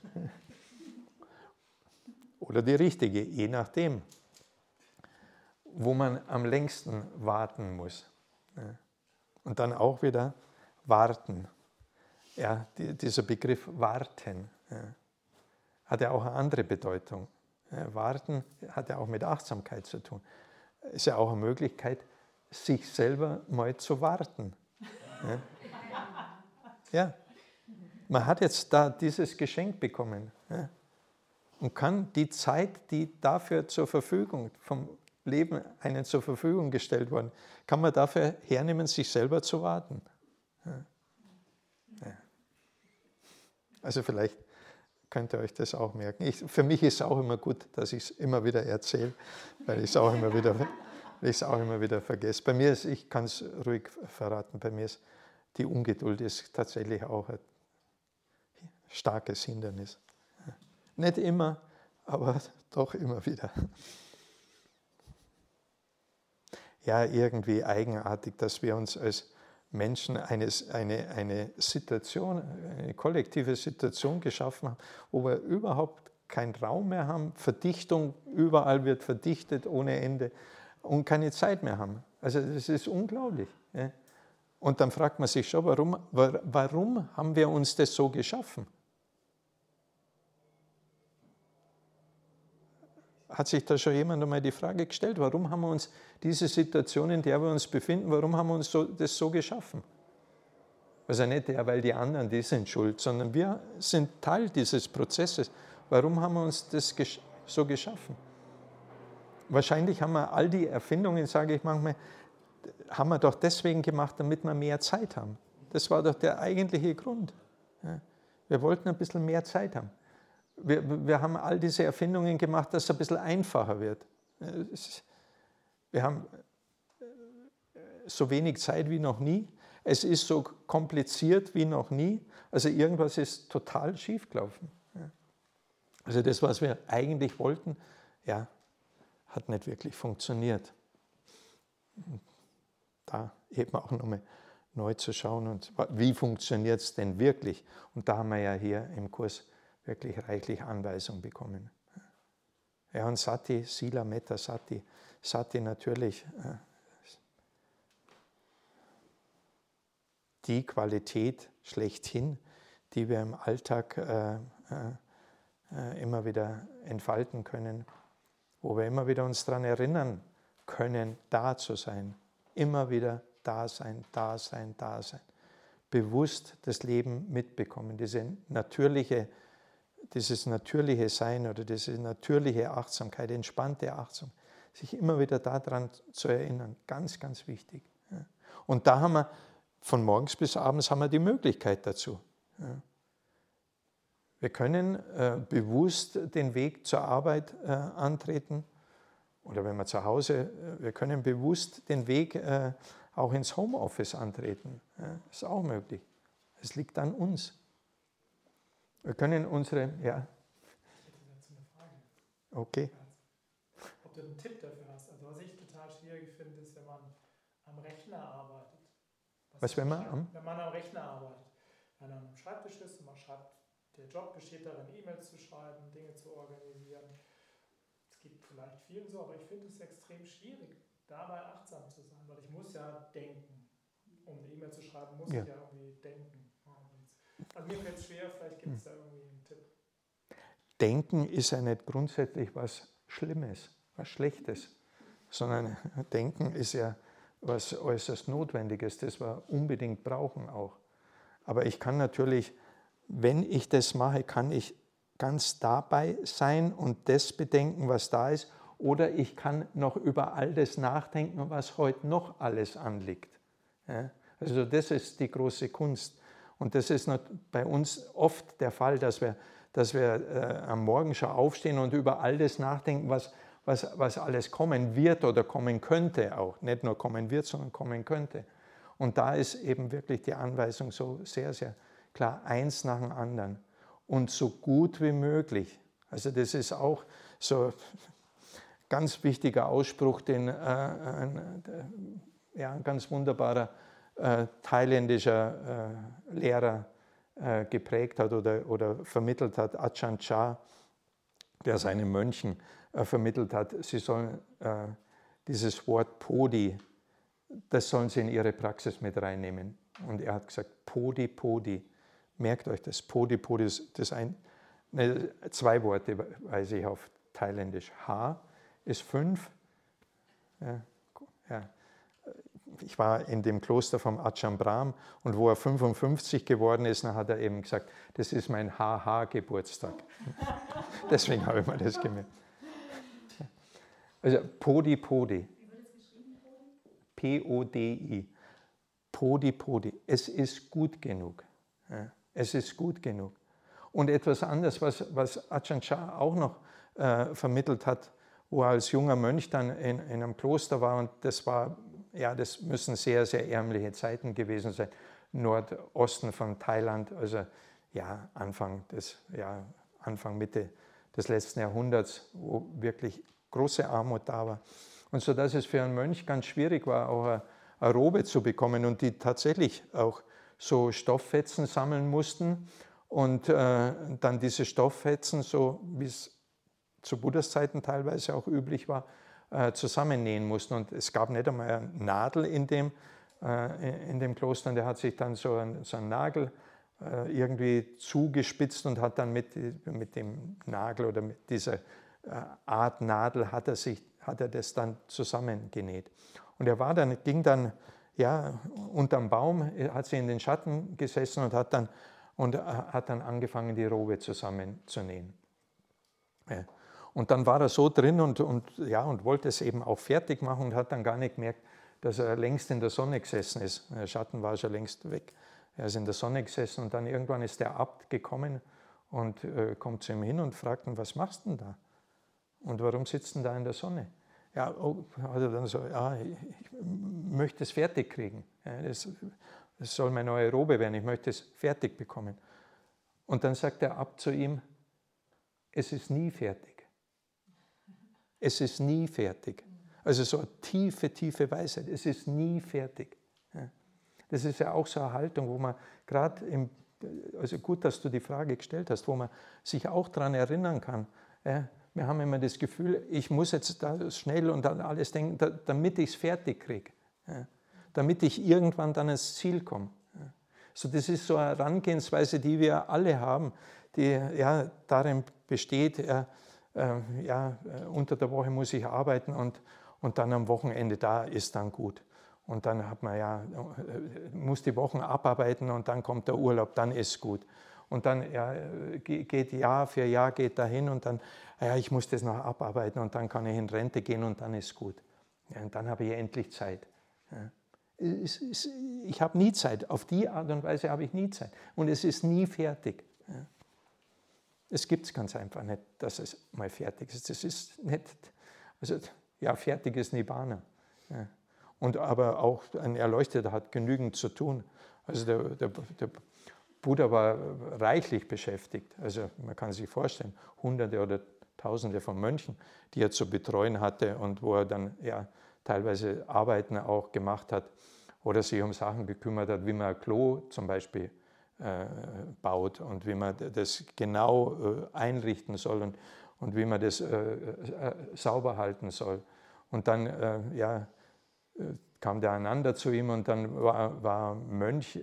Oder die richtige, je nachdem, wo man am längsten warten muss. Und dann auch wieder warten. Ja, dieser Begriff warten hat ja auch eine andere Bedeutung. Warten hat ja auch mit Achtsamkeit zu tun. Ist ja auch eine Möglichkeit, sich selber mal zu warten. Ja. Man hat jetzt da dieses Geschenk bekommen und kann die Zeit, die dafür vom Leben einen zur Verfügung gestellt worden, kann man dafür hernehmen, sich selber zu warten. Ja. Also vielleicht könnt ihr euch das auch merken. Für mich ist es auch immer gut, dass ich es immer wieder erzähle, weil ich es auch immer wieder vergesse. Bei mir ich kann es ruhig verraten, bei mir ist die Ungeduld ist tatsächlich auch ein starkes Hindernis. Nicht immer, aber doch immer wieder. Ja, irgendwie eigenartig, dass wir uns als Menschen eine Situation, eine kollektive Situation geschaffen haben, wo wir überhaupt keinen Raum mehr haben, Verdichtung, überall wird verdichtet ohne Ende und keine Zeit mehr haben. Also das ist unglaublich. Ja. Und dann fragt man sich schon, warum haben wir uns das so geschaffen? Hat sich da schon jemand einmal die Frage gestellt, warum haben wir uns diese Situation, in der wir uns befinden, warum haben wir uns das so geschaffen? Also nicht weil die anderen, die sind schuld, sondern wir sind Teil dieses Prozesses. Warum haben wir uns das so geschaffen? Wahrscheinlich haben wir all die Erfindungen, sage ich manchmal, haben wir doch deswegen gemacht, damit wir mehr Zeit haben. Das war doch der eigentliche Grund. Wir wollten ein bisschen mehr Zeit haben. Wir haben all diese Erfindungen gemacht, dass es ein bisschen einfacher wird. Wir haben so wenig Zeit wie noch nie. Es ist so kompliziert wie noch nie. Also irgendwas ist total schief gelaufen. Also das, was wir eigentlich wollten, ja, hat nicht wirklich funktioniert. Da eben auch nochmal neu zu schauen, und wie funktioniert es denn wirklich? Und da haben wir ja hier im Kurs wirklich reichlich Anweisungen bekommen. Ja, und Sati, Sila, Metta, Sati. Sati natürlich die Qualität schlechthin, die wir im Alltag immer wieder entfalten können, wo wir immer wieder uns daran erinnern können, da zu sein. Immer wieder da sein, da sein, da sein. Bewusst das Leben mitbekommen, dieses natürliche Sein oder diese natürliche Achtsamkeit, entspannte Achtsamkeit, sich immer wieder daran zu erinnern, ganz, ganz wichtig. Und da haben wir, von morgens bis abends haben wir die Möglichkeit dazu. Wir können bewusst den Weg zur Arbeit antreten, oder wenn wir zu Hause, wir können bewusst den Weg auch ins Homeoffice antreten. Ist auch möglich. Es liegt an uns. Wir können unsere, ja. Ich hätte dazu eine Frage. Okay. Ob du einen Tipp dafür hast. Also was ich total schwierig finde, ist, wenn man am Rechner arbeitet. Wenn man am Rechner arbeitet. Wenn man am Schreibtisch ist und man schreibt, der Job besteht darin, E-Mails zu schreiben, Dinge zu organisieren. Es geht vielleicht vielen so, aber ich finde es extrem schwierig, dabei achtsam zu sein, weil ich muss ja denken. Um eine E-Mail zu schreiben, muss ich ja irgendwie denken. Also mir fällt es schwer, vielleicht gibt es da irgendwie einen Tipp. Denken ist ja nicht grundsätzlich was Schlimmes, was Schlechtes, sondern Denken ist ja was äußerst Notwendiges, das wir unbedingt brauchen auch. Aber ich kann natürlich, wenn ich das mache, kann ich ganz dabei sein und das bedenken, was da ist, oder ich kann noch über all das nachdenken, was heute noch alles anliegt. Ja? Also das ist die große Kunst. Und das ist bei uns oft der Fall, dass wir am Morgen schon aufstehen und über all das nachdenken, was alles kommen wird oder kommen könnte auch. Nicht nur kommen wird, sondern kommen könnte. Und da ist eben wirklich die Anweisung so sehr, sehr klar, eins nach dem anderen. Und so gut wie möglich. Also das ist auch so ein ganz wichtiger Ausspruch, den ein ganz wunderbarer thailändischer Lehrer geprägt hat oder vermittelt hat, Ajahn Chah, der seinen Mönchen vermittelt hat, sie sollen dieses Wort Podi, das sollen sie in ihre Praxis mit reinnehmen. Und er hat gesagt, Podi, Podi. Merkt euch das, Podi, Podi, zwei Worte weiß ich auf Thailändisch. H ist 5. Ja. Ich war in dem Kloster vom Ajahn Brahm und wo er 55 geworden ist, dann hat er eben gesagt, das ist mein HH-Geburtstag. Deswegen habe ich mir das gemerkt. Also Podi, Podi. Wie wird es geschrieben, Podi? P-O-D-I. Podi, Podi. Es ist gut genug. Ja, es ist gut genug. Und etwas anderes, was Ajahn Chah auch noch vermittelt hat, wo er als junger Mönch dann in einem Kloster war, und das müssen sehr, sehr ärmliche Zeiten gewesen sein, Nordosten von Thailand, also ja, Anfang, Mitte des letzten Jahrhunderts, wo wirklich große Armut da war. Und so dass es für einen Mönch ganz schwierig war, auch eine Robe zu bekommen, und die tatsächlich auch so Stofffetzen sammeln mussten und dann diese Stofffetzen, so wie es zu Buddhas Zeiten teilweise auch üblich war, zusammennähen mussten. Und es gab nicht einmal eine Nadel in dem in dem Kloster und der hat sich dann so einen Nagel irgendwie zugespitzt und hat dann mit dem Nagel oder mit dieser Art Nadel hat er das dann zusammengenäht. Und ging dann ja, unterm Baum, hat sich in den Schatten gesessen und hat dann angefangen, die Robe zusammenzunähen. Ja. Und dann war er so drin und wollte es eben auch fertig machen und hat dann gar nicht gemerkt, dass er längst in der Sonne gesessen ist. Der Schatten war schon längst weg. Er ist in der Sonne gesessen und dann irgendwann ist der Abt gekommen und kommt zu ihm hin und fragt ihn, was machst du denn da? Und warum sitzt du da in der Sonne? Ja, hat er dann so, ja, ich möchte es fertig kriegen. Ja, das soll meine neue Robe werden, ich möchte es fertig bekommen. Und dann sagt der Abt zu ihm, es ist nie fertig. Es ist nie fertig. Also so eine tiefe, tiefe Weisheit, es ist nie fertig. Ja. Das ist ja auch so eine Haltung, wo man gerade, also gut, dass du die Frage gestellt hast, wo man sich auch daran erinnern kann. Ja, wir haben immer das Gefühl, ich muss jetzt da schnell und dann alles denken, damit ich es fertig kriege. Ja, damit ich irgendwann dann ans Ziel komme. Ja. So, das ist so eine Herangehensweise, die wir alle haben, die ja darin besteht, unter der Woche muss ich arbeiten und dann am Wochenende, da ist dann gut. Und dann muss die Wochen abarbeiten und dann kommt der Urlaub, dann ist gut. Und dann geht Jahr für Jahr geht dahin und dann, ich muss das noch abarbeiten und dann kann ich in Rente gehen und dann ist gut. Ja, und dann habe ich endlich Zeit. Ja. Ich habe nie Zeit. Auf die Art und Weise habe ich nie Zeit. Und es ist nie fertig. Ja. Es gibt es ganz einfach nicht, dass es mal fertig ist. Das ist nicht, also fertig ist Nibbana. Ja. Aber auch ein Erleuchteter hat genügend zu tun. Also der Buddha war reichlich beschäftigt. Also man kann sich vorstellen, Hunderte oder Tausende von Mönchen, die er zu betreuen hatte und wo er dann teilweise Arbeiten auch gemacht hat oder sich um Sachen gekümmert hat, wie man ein Klo zum Beispiel baut und wie man das genau einrichten soll und wie man das sauber halten soll. Und dann kam der Ananda zu ihm und dann war Mönch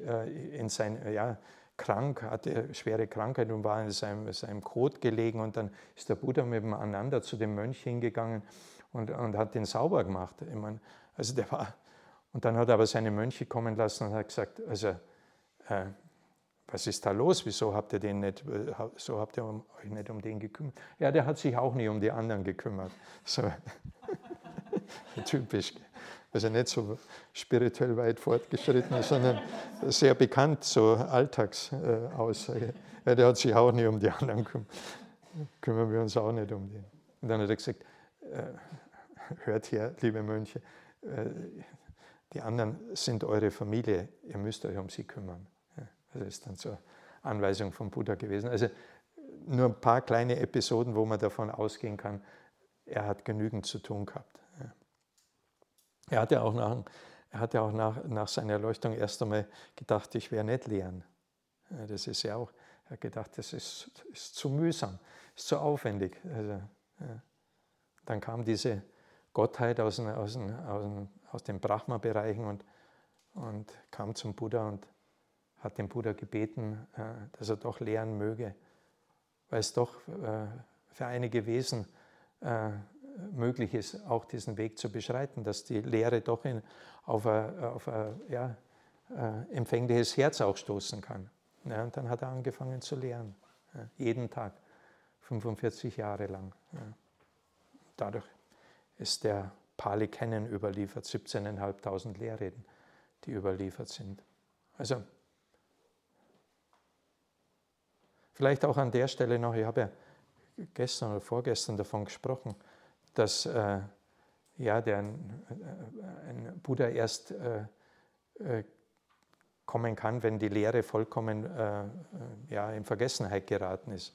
krank, hatte schwere Krankheit und war in seinem Kot gelegen und dann ist der Buddha mit dem Ananda zu dem Mönch hingegangen und hat den sauber gemacht. Ich meine, also und dann hat er aber seine Mönche kommen lassen und hat gesagt, also was ist da los? Wieso habt ihr euch nicht um den gekümmert? Ja, der hat sich auch nie um die anderen gekümmert. So. Typisch. Also nicht so spirituell weit fortgeschritten, sondern sehr bekannt, so Alltagsaussage. Ja, der hat sich auch nie um die anderen gekümmert. Kümmern wir uns auch nicht um den. Und dann hat er gesagt, hört her, liebe Mönche, die anderen sind eure Familie, ihr müsst euch um sie kümmern. Ja, das ist dann so eine Anweisung vom Buddha gewesen. Also nur ein paar kleine Episoden, wo man davon ausgehen kann, er hat genügend zu tun gehabt. Ja. Er hatte auch nach seiner Erleuchtung erst einmal gedacht, ich werde nicht lehren. Ja, das ist ja auch, er hat gedacht, das ist zu mühsam, ist zu aufwendig. Also, ja. Dann kam diese Gottheit aus den Brahma-Bereichen und kam zum Buddha und hat den Buddha gebeten, dass er doch lehren möge, weil es doch für einige Wesen möglich ist, auch diesen Weg zu beschreiten, dass die Lehre doch auf ein empfängliches Herz auch stoßen kann. Ja, und dann hat er angefangen zu lehren, jeden Tag, 45 Jahre lang. Ja. Dadurch ist der Pali Canon überliefert, 17.500 Lehrreden, die überliefert sind. Also vielleicht auch an der Stelle noch, ich habe ja gestern oder vorgestern davon gesprochen, dass ein Buddha erst kommen kann, wenn die Lehre vollkommen in Vergessenheit geraten ist.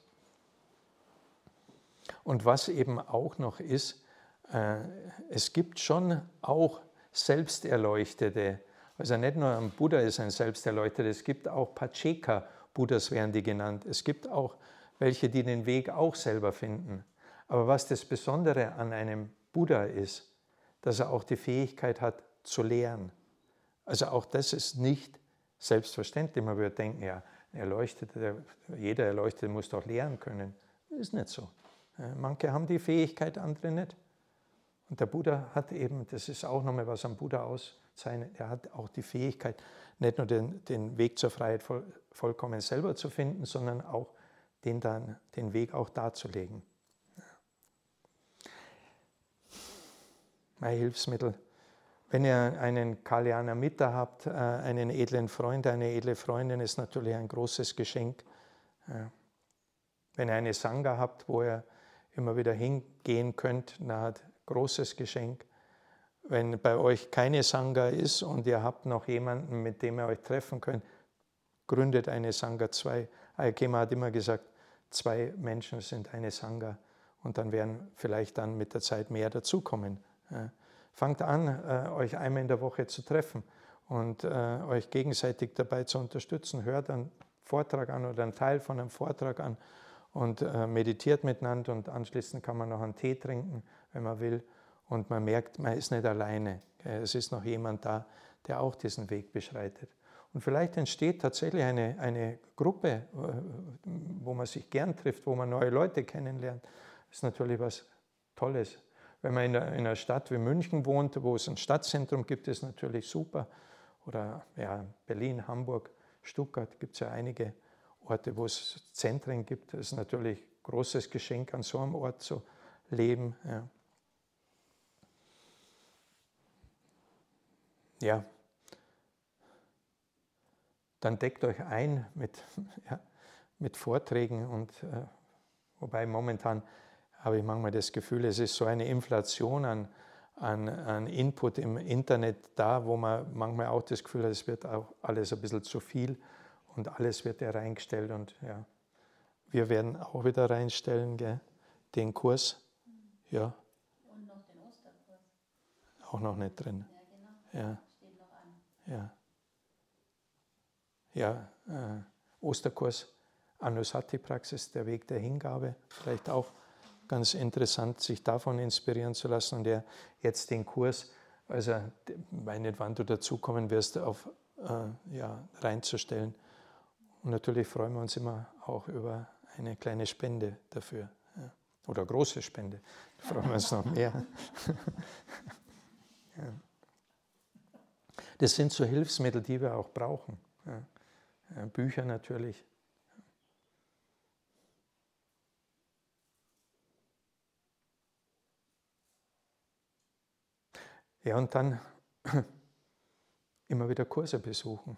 Und was eben auch noch ist, es gibt schon auch Selbsterleuchtete, also nicht nur ein Buddha ist ein Selbsterleuchteter, es gibt auch Pacceka-Buddhas werden die genannt, es gibt auch welche, die den Weg auch selber finden. Aber was das Besondere an einem Buddha ist, dass er auch die Fähigkeit hat zu lehren. Also auch das ist nicht selbstverständlich. Man würde denken, ja, jeder Erleuchtete muss doch lehren können. Das ist nicht so. Manche haben die Fähigkeit, andere nicht. Und der Buddha hat eben, das ist auch nochmal was am Buddha auszeichnet, er hat auch die Fähigkeit, nicht nur den Weg zur Freiheit vollkommen selber zu finden, sondern auch den Weg auch darzulegen. Mein Hilfsmittel. Wenn ihr einen Kalyana Mitta habt, einen edlen Freund, eine edle Freundin, ist natürlich ein großes Geschenk. Wenn ihr eine Sangha habt, wo ihr immer wieder hingehen könnt, dann hat großes Geschenk. Wenn bei euch keine Sangha ist und ihr habt noch jemanden, mit dem ihr euch treffen könnt, gründet eine Sangha. Ayakema hat immer gesagt, 2 Menschen sind eine Sangha und dann werden vielleicht dann mit der Zeit mehr dazukommen. Fangt an, euch einmal in der Woche zu treffen und euch gegenseitig dabei zu unterstützen. Hört einen Vortrag an oder einen Teil von einem Vortrag an und meditiert miteinander und anschließend kann man noch einen Tee trinken, wenn man will. Und man merkt, man ist nicht alleine. Es ist noch jemand da, der auch diesen Weg beschreitet. Und vielleicht entsteht tatsächlich eine Gruppe, wo man sich gern trifft, wo man neue Leute kennenlernt. Das ist natürlich was Tolles. Wenn man in einer Stadt wie München wohnt, wo es ein Stadtzentrum gibt, ist natürlich super. Oder ja, Berlin, Hamburg, Stuttgart gibt es ja einige Orte, wo es Zentren gibt. Das ist natürlich ein großes Geschenk, an so einem Ort zu leben. Ja. Dann deckt euch ein mit Vorträgen und wobei momentan habe ich manchmal das Gefühl, es ist so eine Inflation an Input im Internet da, wo man manchmal auch das Gefühl hat, es wird auch alles ein bisschen zu viel und alles wird ja reingestellt und ja, wir werden auch wieder reinstellen, gell? Den Kurs, ja. Und noch den Osterkurs. Auch noch nicht drin. Ja, genau. Ja. Steht noch an. Ja. Ja, Osterkurs, Anusati-Praxis, der Weg der Hingabe, vielleicht auch ganz interessant, sich davon inspirieren zu lassen und ja, jetzt den Kurs, also ich weiß nicht, wann du dazukommen wirst, reinzustellen. Und natürlich freuen wir uns immer auch über eine kleine Spende dafür. Ja. Oder große Spende, da freuen wir uns noch mehr. Ja. Das sind so Hilfsmittel, die wir auch brauchen. Ja. Bücher natürlich. Ja, und dann immer wieder Kurse besuchen.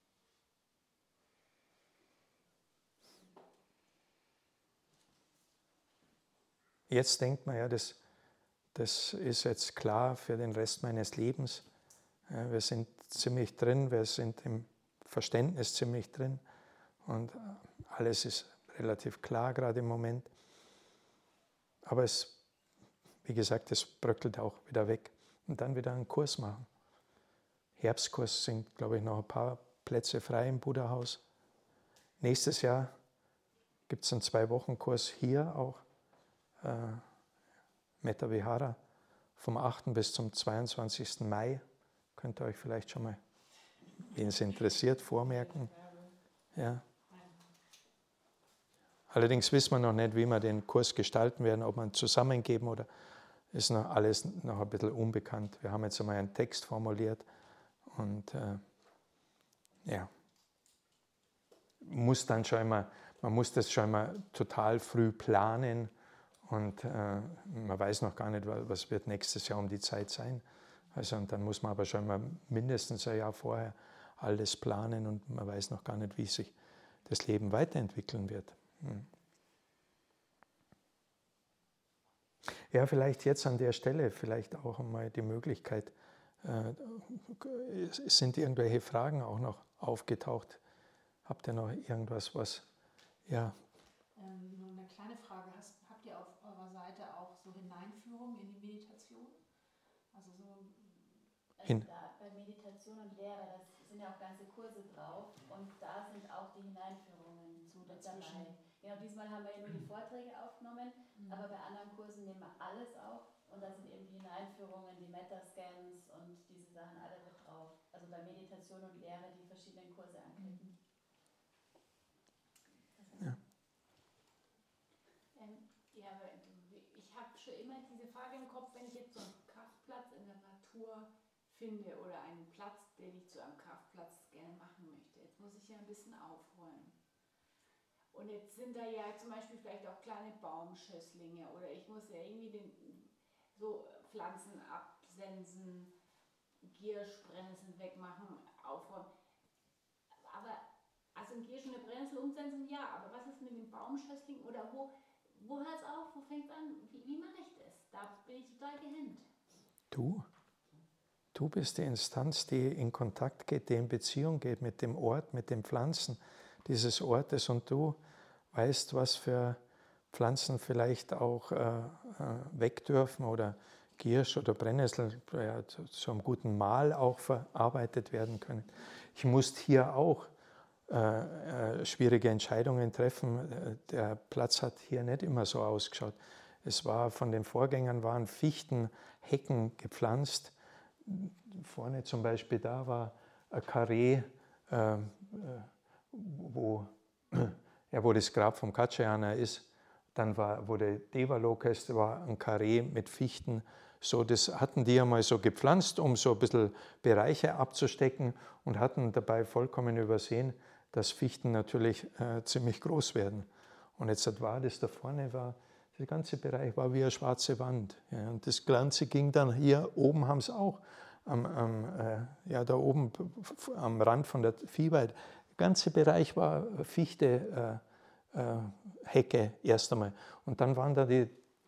Jetzt denkt man ja, das ist jetzt klar für den Rest meines Lebens. Ja, wir sind ziemlich drin, wir sind im Verständnis ziemlich drin und alles ist relativ klar gerade im Moment. Aber wie gesagt, es bröckelt auch wieder weg und dann wieder einen Kurs machen. Herbstkurs sind, glaube ich, noch ein paar Plätze frei im Buddha-Haus. Nächstes Jahr gibt es einen 2-Wochen-Kurs hier auch, Metta Vihara, vom 8. bis zum 22. Mai. Könnt ihr euch vielleicht schon mal, wen es interessiert, vormerken. Ja. Allerdings wissen wir noch nicht, wie wir den Kurs gestalten werden, ob wir ihn zusammengeben oder ist noch alles noch ein bisschen unbekannt. Wir haben jetzt einmal einen Text formuliert und man muss das schon immer total früh planen und man weiß noch gar nicht, was wird nächstes Jahr um die Zeit sein. Also und dann muss man aber schon mal mindestens ein Jahr vorher alles planen und man weiß noch gar nicht, wie sich das Leben weiterentwickeln wird. Ja, vielleicht jetzt an der Stelle, vielleicht auch einmal die Möglichkeit, sind irgendwelche Fragen auch noch aufgetaucht? Habt ihr noch irgendwas, was, ja? Nur eine kleine Frage, habt ihr auf eurer Seite auch so Hineinführungen in die Meditation? Also so... Da bei Meditation und Lehre, das sind ja auch ganze Kurse drauf und da sind auch die Hineinführungen zu dabei. Genau, diesmal haben wir ja nur die Vorträge aufgenommen, aber bei anderen Kursen nehmen wir alles auf und da sind eben die Hineinführungen, die Metascans und diese Sachen alle mit drauf. Also bei Meditation und Lehre die verschiedenen Kurse anklicken. Ja, aber ich habe schon immer diese Frage im Kopf, wenn ich jetzt so einen Kraftplatz in der Natur finde oder einen Platz, den ich zu einem Kraftplatz gerne machen möchte. Jetzt muss ich ja ein bisschen aufräumen. Und jetzt sind da ja zum Beispiel vielleicht auch kleine Baumschösslinge oder ich muss ja irgendwie so Pflanzen absensen, Gierschbrennnesseln wegmachen, aufräumen. Aber, also ein Giersch und eine Brennnessel umsensen, ja, aber was ist mit dem Baumschössling oder wo hört es auf, wo fängt es an, wie mache ich das? Da bin ich total gehemmt. Du bist die Instanz, die in Kontakt geht, die in Beziehung geht mit dem Ort, mit den Pflanzen dieses Ortes und du weißt, was für Pflanzen vielleicht auch weg dürfen oder Giersch oder Brennnessel ja, zu einem guten Mahl auch verarbeitet werden können. Ich musste hier auch schwierige Entscheidungen treffen. Der Platz hat hier nicht immer so ausgeschaut. Es war von den Vorgängern waren Fichtenhecken gepflanzt. Vorne zum Beispiel da war ein Karree, wo das Grab vom Katschayana ist. Dann wo der Devaloka ist, war ein Karree mit Fichten. So, das hatten die einmal so gepflanzt, um so ein bisschen Bereiche abzustecken und hatten dabei vollkommen übersehen, dass Fichten natürlich ziemlich groß werden. Und jetzt war das da vorne, der ganze Bereich war wie eine schwarze Wand. Ja, und das Ganze ging dann hier oben, haben sie auch, da oben am Rand von der Viehweide, der ganze Bereich war Fichte, Hecke erst einmal. Und dann waren da die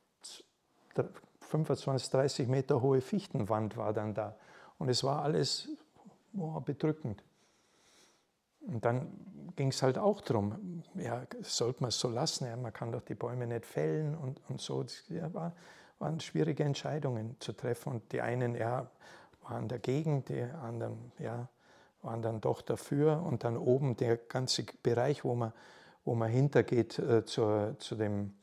25, 30 Meter hohe Fichtenwand war dann da. Und es war alles bedrückend. Und dann ging es halt auch darum, ja, sollte man es so lassen, ja, man kann doch die Bäume nicht fällen und so. Das waren schwierige Entscheidungen zu treffen. Und die einen waren dagegen, die anderen waren dann doch dafür. Und dann oben der ganze Bereich, wo man hintergeht zu dem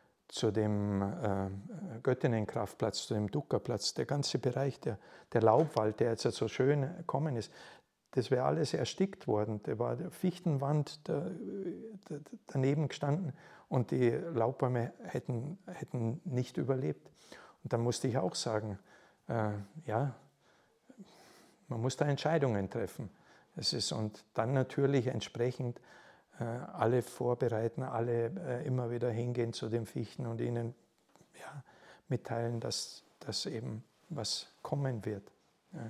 Göttinnenkraftplatz, zu dem Dukkha-Platz, der ganze Bereich, der Laubwald, der jetzt so schön gekommen ist, das wäre alles erstickt worden. Da war die Fichtenwand daneben gestanden und die Laubbäume hätten nicht überlebt. Und dann musste ich auch sagen, man muss da Entscheidungen treffen. Und dann natürlich entsprechend alle vorbereiten, alle immer wieder hingehen zu den Fichten und ihnen mitteilen, dass eben was kommen wird. Ja.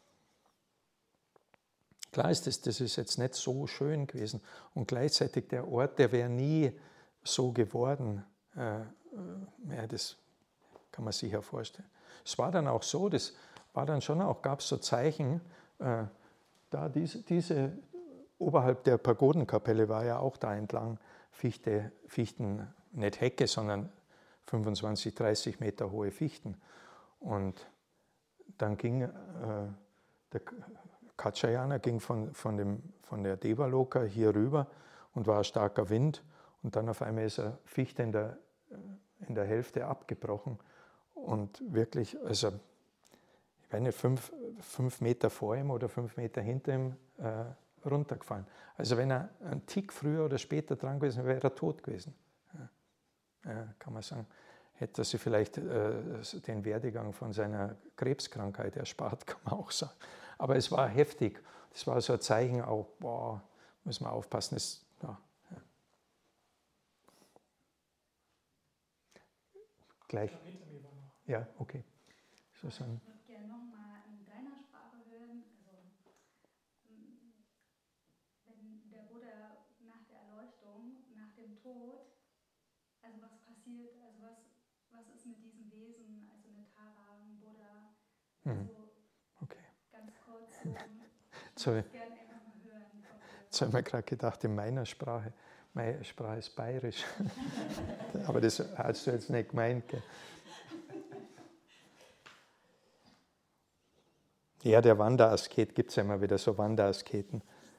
Klar ist das ist jetzt nicht so schön gewesen und gleichzeitig der Ort, der wäre nie so geworden. Das kann man sich ja vorstellen. Es war dann auch so, das war dann schon auch, gab es so Zeichen, da diese oberhalb der Pagodenkapelle war ja auch da entlang Fichten, nicht Hecke, sondern 25, 30 Meter hohe Fichten. Und dann ging der Katschayana ging von der Devaloka hier rüber und war ein starker Wind. Und dann auf einmal ist eine Fichte in der Hälfte abgebrochen. Und wirklich, also ich weiß nicht, 5 Meter vor ihm oder 5 Meter hinter ihm runtergefallen. Also wenn er einen Tick früher oder später dran gewesen wäre, wäre er tot gewesen. Kann man sagen. Hätte er sich vielleicht den Werdegang von seiner Krebskrankheit erspart, kann man auch sagen. Aber es war heftig. Es war so ein Zeichen auch, müssen wir aufpassen. Gleich. Ja, okay. Susanne. Ich würde gerne nochmal in deiner Sprache hören, wenn der Buddha nach der Erleuchtung, nach dem Tod, also was passiert, also was ist mit diesen Wesen, also Netara, Buddha, okay. Ganz kurz, ich So, würde gerne einfach mal hören. Jetzt habe ich mir gerade gedacht, in meiner Sprache, meine Sprache ist bayerisch, aber das hast du jetzt nicht gemeint. Gell? Ja, der Wanderasket, gibt es ja immer wieder so Wanderasketen.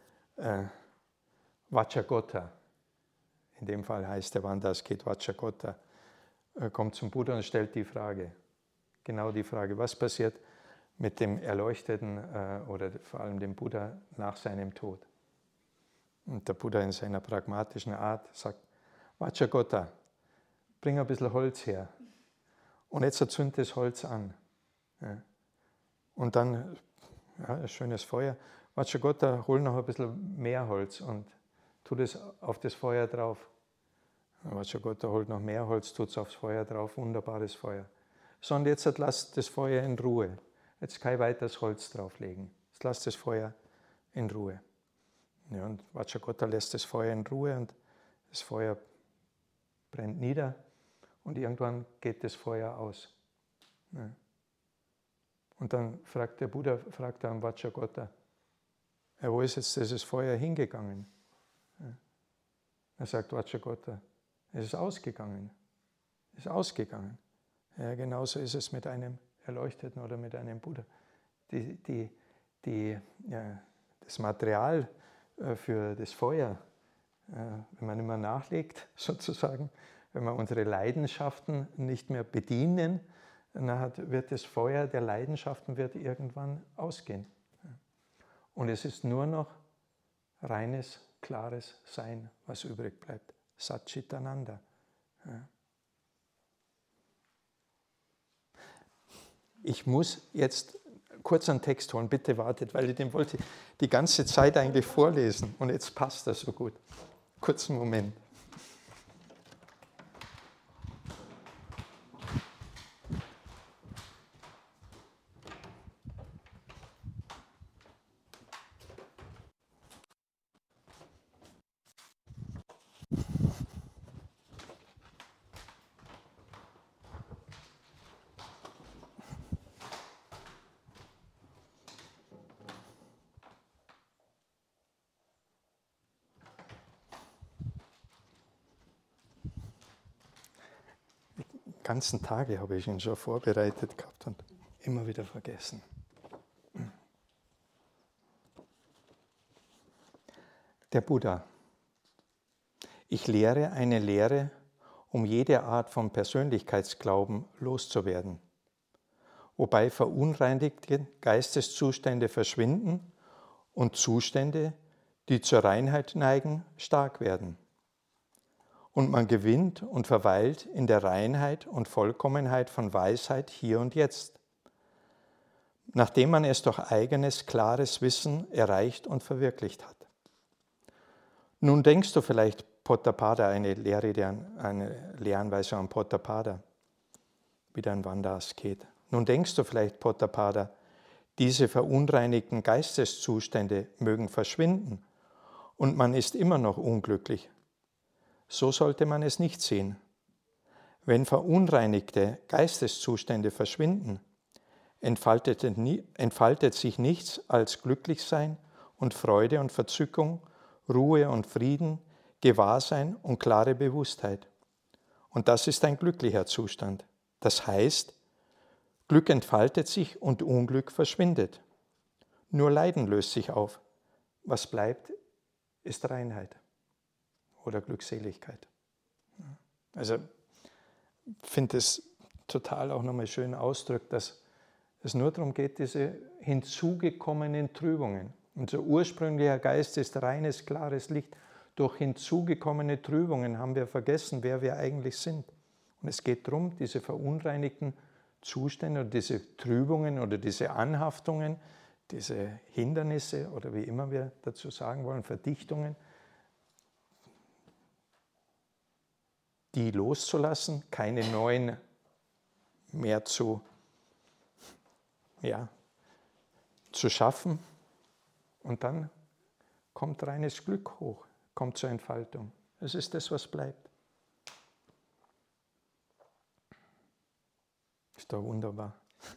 Vacchagotta, in dem Fall heißt der Wanderasket Vacchagotta, kommt zum Buddha und stellt die Frage, genau die Frage, was passiert, mit dem Erleuchteten oder vor allem dem Buddha nach seinem Tod. Und der Buddha in seiner pragmatischen Art sagt, Vacchagotta, bring ein bisschen Holz her. Und jetzt zünd das Holz an. Ja. Und dann, ja, ein schönes Feuer. Vacchagotta, hol noch ein bisschen mehr Holz und tu das auf das Feuer drauf. Vacchagotta holt noch mehr Holz, tut es aufs Feuer drauf, wunderbares Feuer. So, und jetzt lasst das Feuer in Ruhe. Jetzt kein weiteres Holz drauflegen. Jetzt lasst das Feuer in Ruhe. Ja, und Vacchagotta lässt das Feuer in Ruhe und das Feuer brennt nieder und irgendwann geht das Feuer aus. Ja. Und dann fragt der Buddha an Vacchagotta, ja, wo ist jetzt dieses Feuer hingegangen? Ja. Er sagt Vacchagotta, es ist ausgegangen. Es ist ausgegangen. Ja, genauso ist es mit einem Erleuchteten oder mit einem Buddha. Das Material für das Feuer, wenn man immer nachlegt, sozusagen, wenn wir unsere Leidenschaften nicht mehr bedienen, dann wird das Feuer der Leidenschaften wird irgendwann ausgehen. Und es ist nur noch reines, klares Sein, was übrig bleibt. Satchitananda. Ich muss jetzt kurz einen Text holen, bitte wartet, weil ich den wollte die ganze Zeit eigentlich vorlesen und jetzt passt das so gut. Kurzen Moment. Ganzen Tage habe ich ihn schon vorbereitet gehabt und immer wieder vergessen. Der Buddha. Ich lehre eine Lehre, um jede Art von Persönlichkeitsglauben loszuwerden, wobei verunreinigte Geisteszustände verschwinden und Zustände, die zur Reinheit neigen, stark werden. Und man gewinnt und verweilt in der Reinheit und Vollkommenheit von Weisheit hier und jetzt, nachdem man es durch eigenes, klares Wissen erreicht und verwirklicht hat. Nun denkst du vielleicht, Potthapada, eine Lehranweisung an Potthapada, wieder ein Wanderasket. Nun denkst du vielleicht, Potthapada, diese verunreinigten Geisteszustände mögen verschwinden und man ist immer noch unglücklich. So sollte man es nicht sehen. Wenn verunreinigte Geisteszustände verschwinden, entfaltet sich nichts als Glücklichsein und Freude und Verzückung, Ruhe und Frieden, Gewahrsein und klare Bewusstheit. Und das ist ein glücklicher Zustand. Das heißt, Glück entfaltet sich und Unglück verschwindet. Nur Leiden löst sich auf. Was bleibt, ist Reinheit oder Glückseligkeit. Also ich finde es total auch nochmal schön ausdrückt, dass es nur darum geht, diese hinzugekommenen Trübungen. Unser ursprünglicher Geist ist reines, klares Licht. Durch hinzugekommene Trübungen haben wir vergessen, wer wir eigentlich sind. Und es geht darum, diese verunreinigten Zustände oder diese Trübungen oder diese Anhaftungen, diese Hindernisse oder wie immer wir dazu sagen wollen, Verdichtungen, die loszulassen, keine neuen mehr zu schaffen. Und dann kommt reines Glück hoch, kommt zur Entfaltung. Das ist das, was bleibt. Ist doch wunderbar.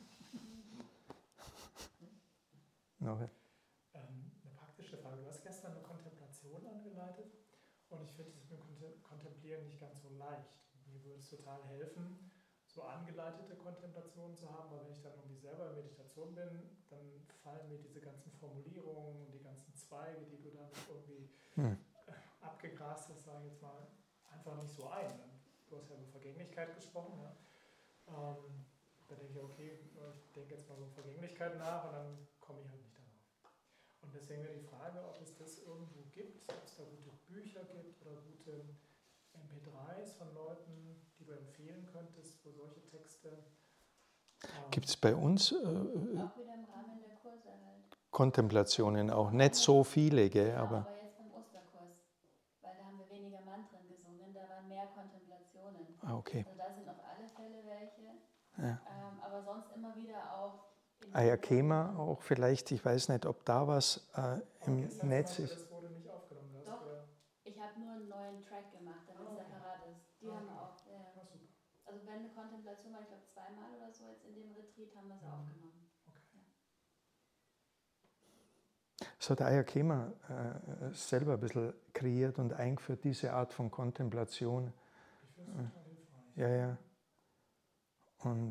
Eine praktische Frage. Du hast gestern eine Kontemplation angeleitet und ich finde es mit dem Kontemplieren nicht ganz so leicht. Mir würde es total helfen, so angeleitete Kontemplationen zu haben, aber wenn ich dann irgendwie selber in Meditation bin, dann fallen mir diese ganzen Formulierungen und die ganzen Zweige, die du dann irgendwie abgegrast hast, sage ich jetzt mal, einfach nicht so ein. Du hast ja über Vergänglichkeit gesprochen. Ja? Da denke ich, okay, ich denke jetzt mal so Vergänglichkeit nach und dann komme ich halt nicht darauf. Und deswegen wäre die Frage, ob es das irgendwo gibt, ob es da gute Bücher gibt oder gute MP3s von Leuten, die du empfehlen könntest, wo solche Texte... Gibt es bei uns Auch wieder im Rahmen der Kurse halt. Kontemplationen auch? Nicht so viele, gell? Genau, Aber aber jetzt beim Osterkurs, weil da haben wir weniger Mantren gesungen, da waren mehr Kontemplationen. okay. Also da sind auf alle Fälle welche, Ja. aber sonst immer wieder auch... Ayakema auch vielleicht, ich weiß nicht, ob da was im Netz ist. Das wurde nicht aufgenommen. Das Doch, oder? ich habe nur einen neuen Track gemacht, damit es separat ist. Die haben wir auch. Ah, super. Also wenn eine Kontemplation war, ich glaube 2-mal oder so jetzt in dem Retreat haben wir sie aufgenommen. Okay. So hat Ayakema selber ein bisschen kreiert und eingeführt, diese Art von Kontemplation. Ich finde es total hilfreich. Ja, ja. Und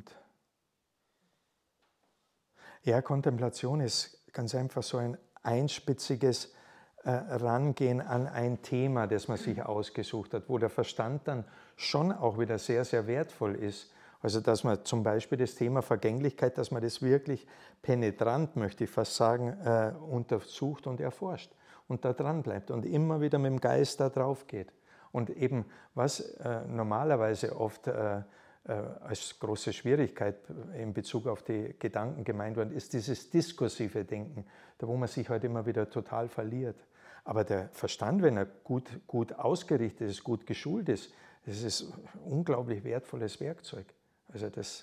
ja, Kontemplation ist ganz einfach so ein einspitziges Rangehen an ein Thema, das man sich ausgesucht hat, wo der Verstand dann schon auch wieder sehr, sehr wertvoll ist. Also dass man zum Beispiel das Thema Vergänglichkeit, dass man das wirklich penetrant, möchte ich fast sagen, untersucht und erforscht und da dran bleibt und immer wieder mit dem Geist da drauf geht. Und eben, was normalerweise oft als große Schwierigkeit in Bezug auf die Gedanken gemeint wird, ist dieses diskursive Denken, da wo man sich halt immer wieder total verliert. Aber der Verstand, wenn er gut ausgerichtet ist, gut geschult ist, das ist ein unglaublich wertvolles Werkzeug. Also das.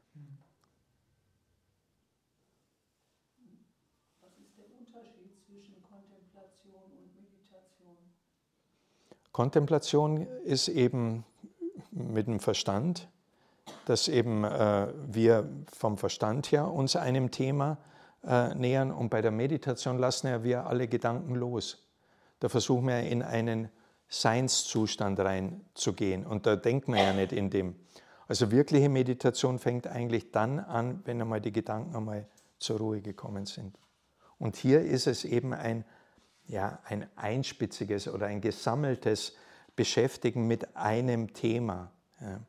Was ist der Unterschied zwischen Kontemplation und Meditation? Kontemplation ist eben mit dem Verstand, dass eben wir vom Verstand her uns einem Thema nähern und bei der Meditation lassen wir alle Gedanken los. Da versuchen wir in einen Seinszustand reinzugehen und da denkt man ja nicht in dem. Also wirkliche Meditation fängt eigentlich dann an, wenn einmal die Gedanken einmal zur Ruhe gekommen sind. Und hier ist es eben ein einspitziges oder ein gesammeltes Beschäftigen mit einem Thema. Ja.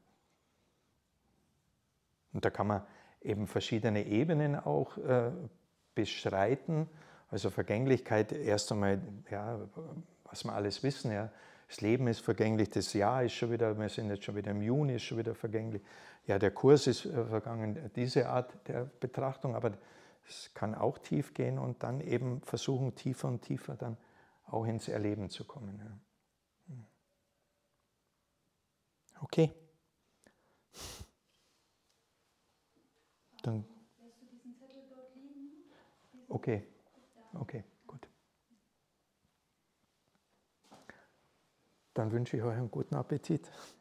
Und da kann man eben verschiedene Ebenen auch beschreiten. Also Vergänglichkeit erst einmal, ja, was wir alles wissen, ja. Das Leben ist vergänglich, das Jahr ist schon wieder, wir sind jetzt schon wieder im Juni, ist schon wieder vergänglich. Ja, der Kurs ist vergangen, diese Art der Betrachtung, aber es kann auch tief gehen und dann eben versuchen, tiefer und tiefer dann auch ins Erleben zu kommen. Ja. Okay. Dann. Lässt du diesen Zettel dort liegen? Okay, gut. Dann wünsche ich euch einen guten Appetit.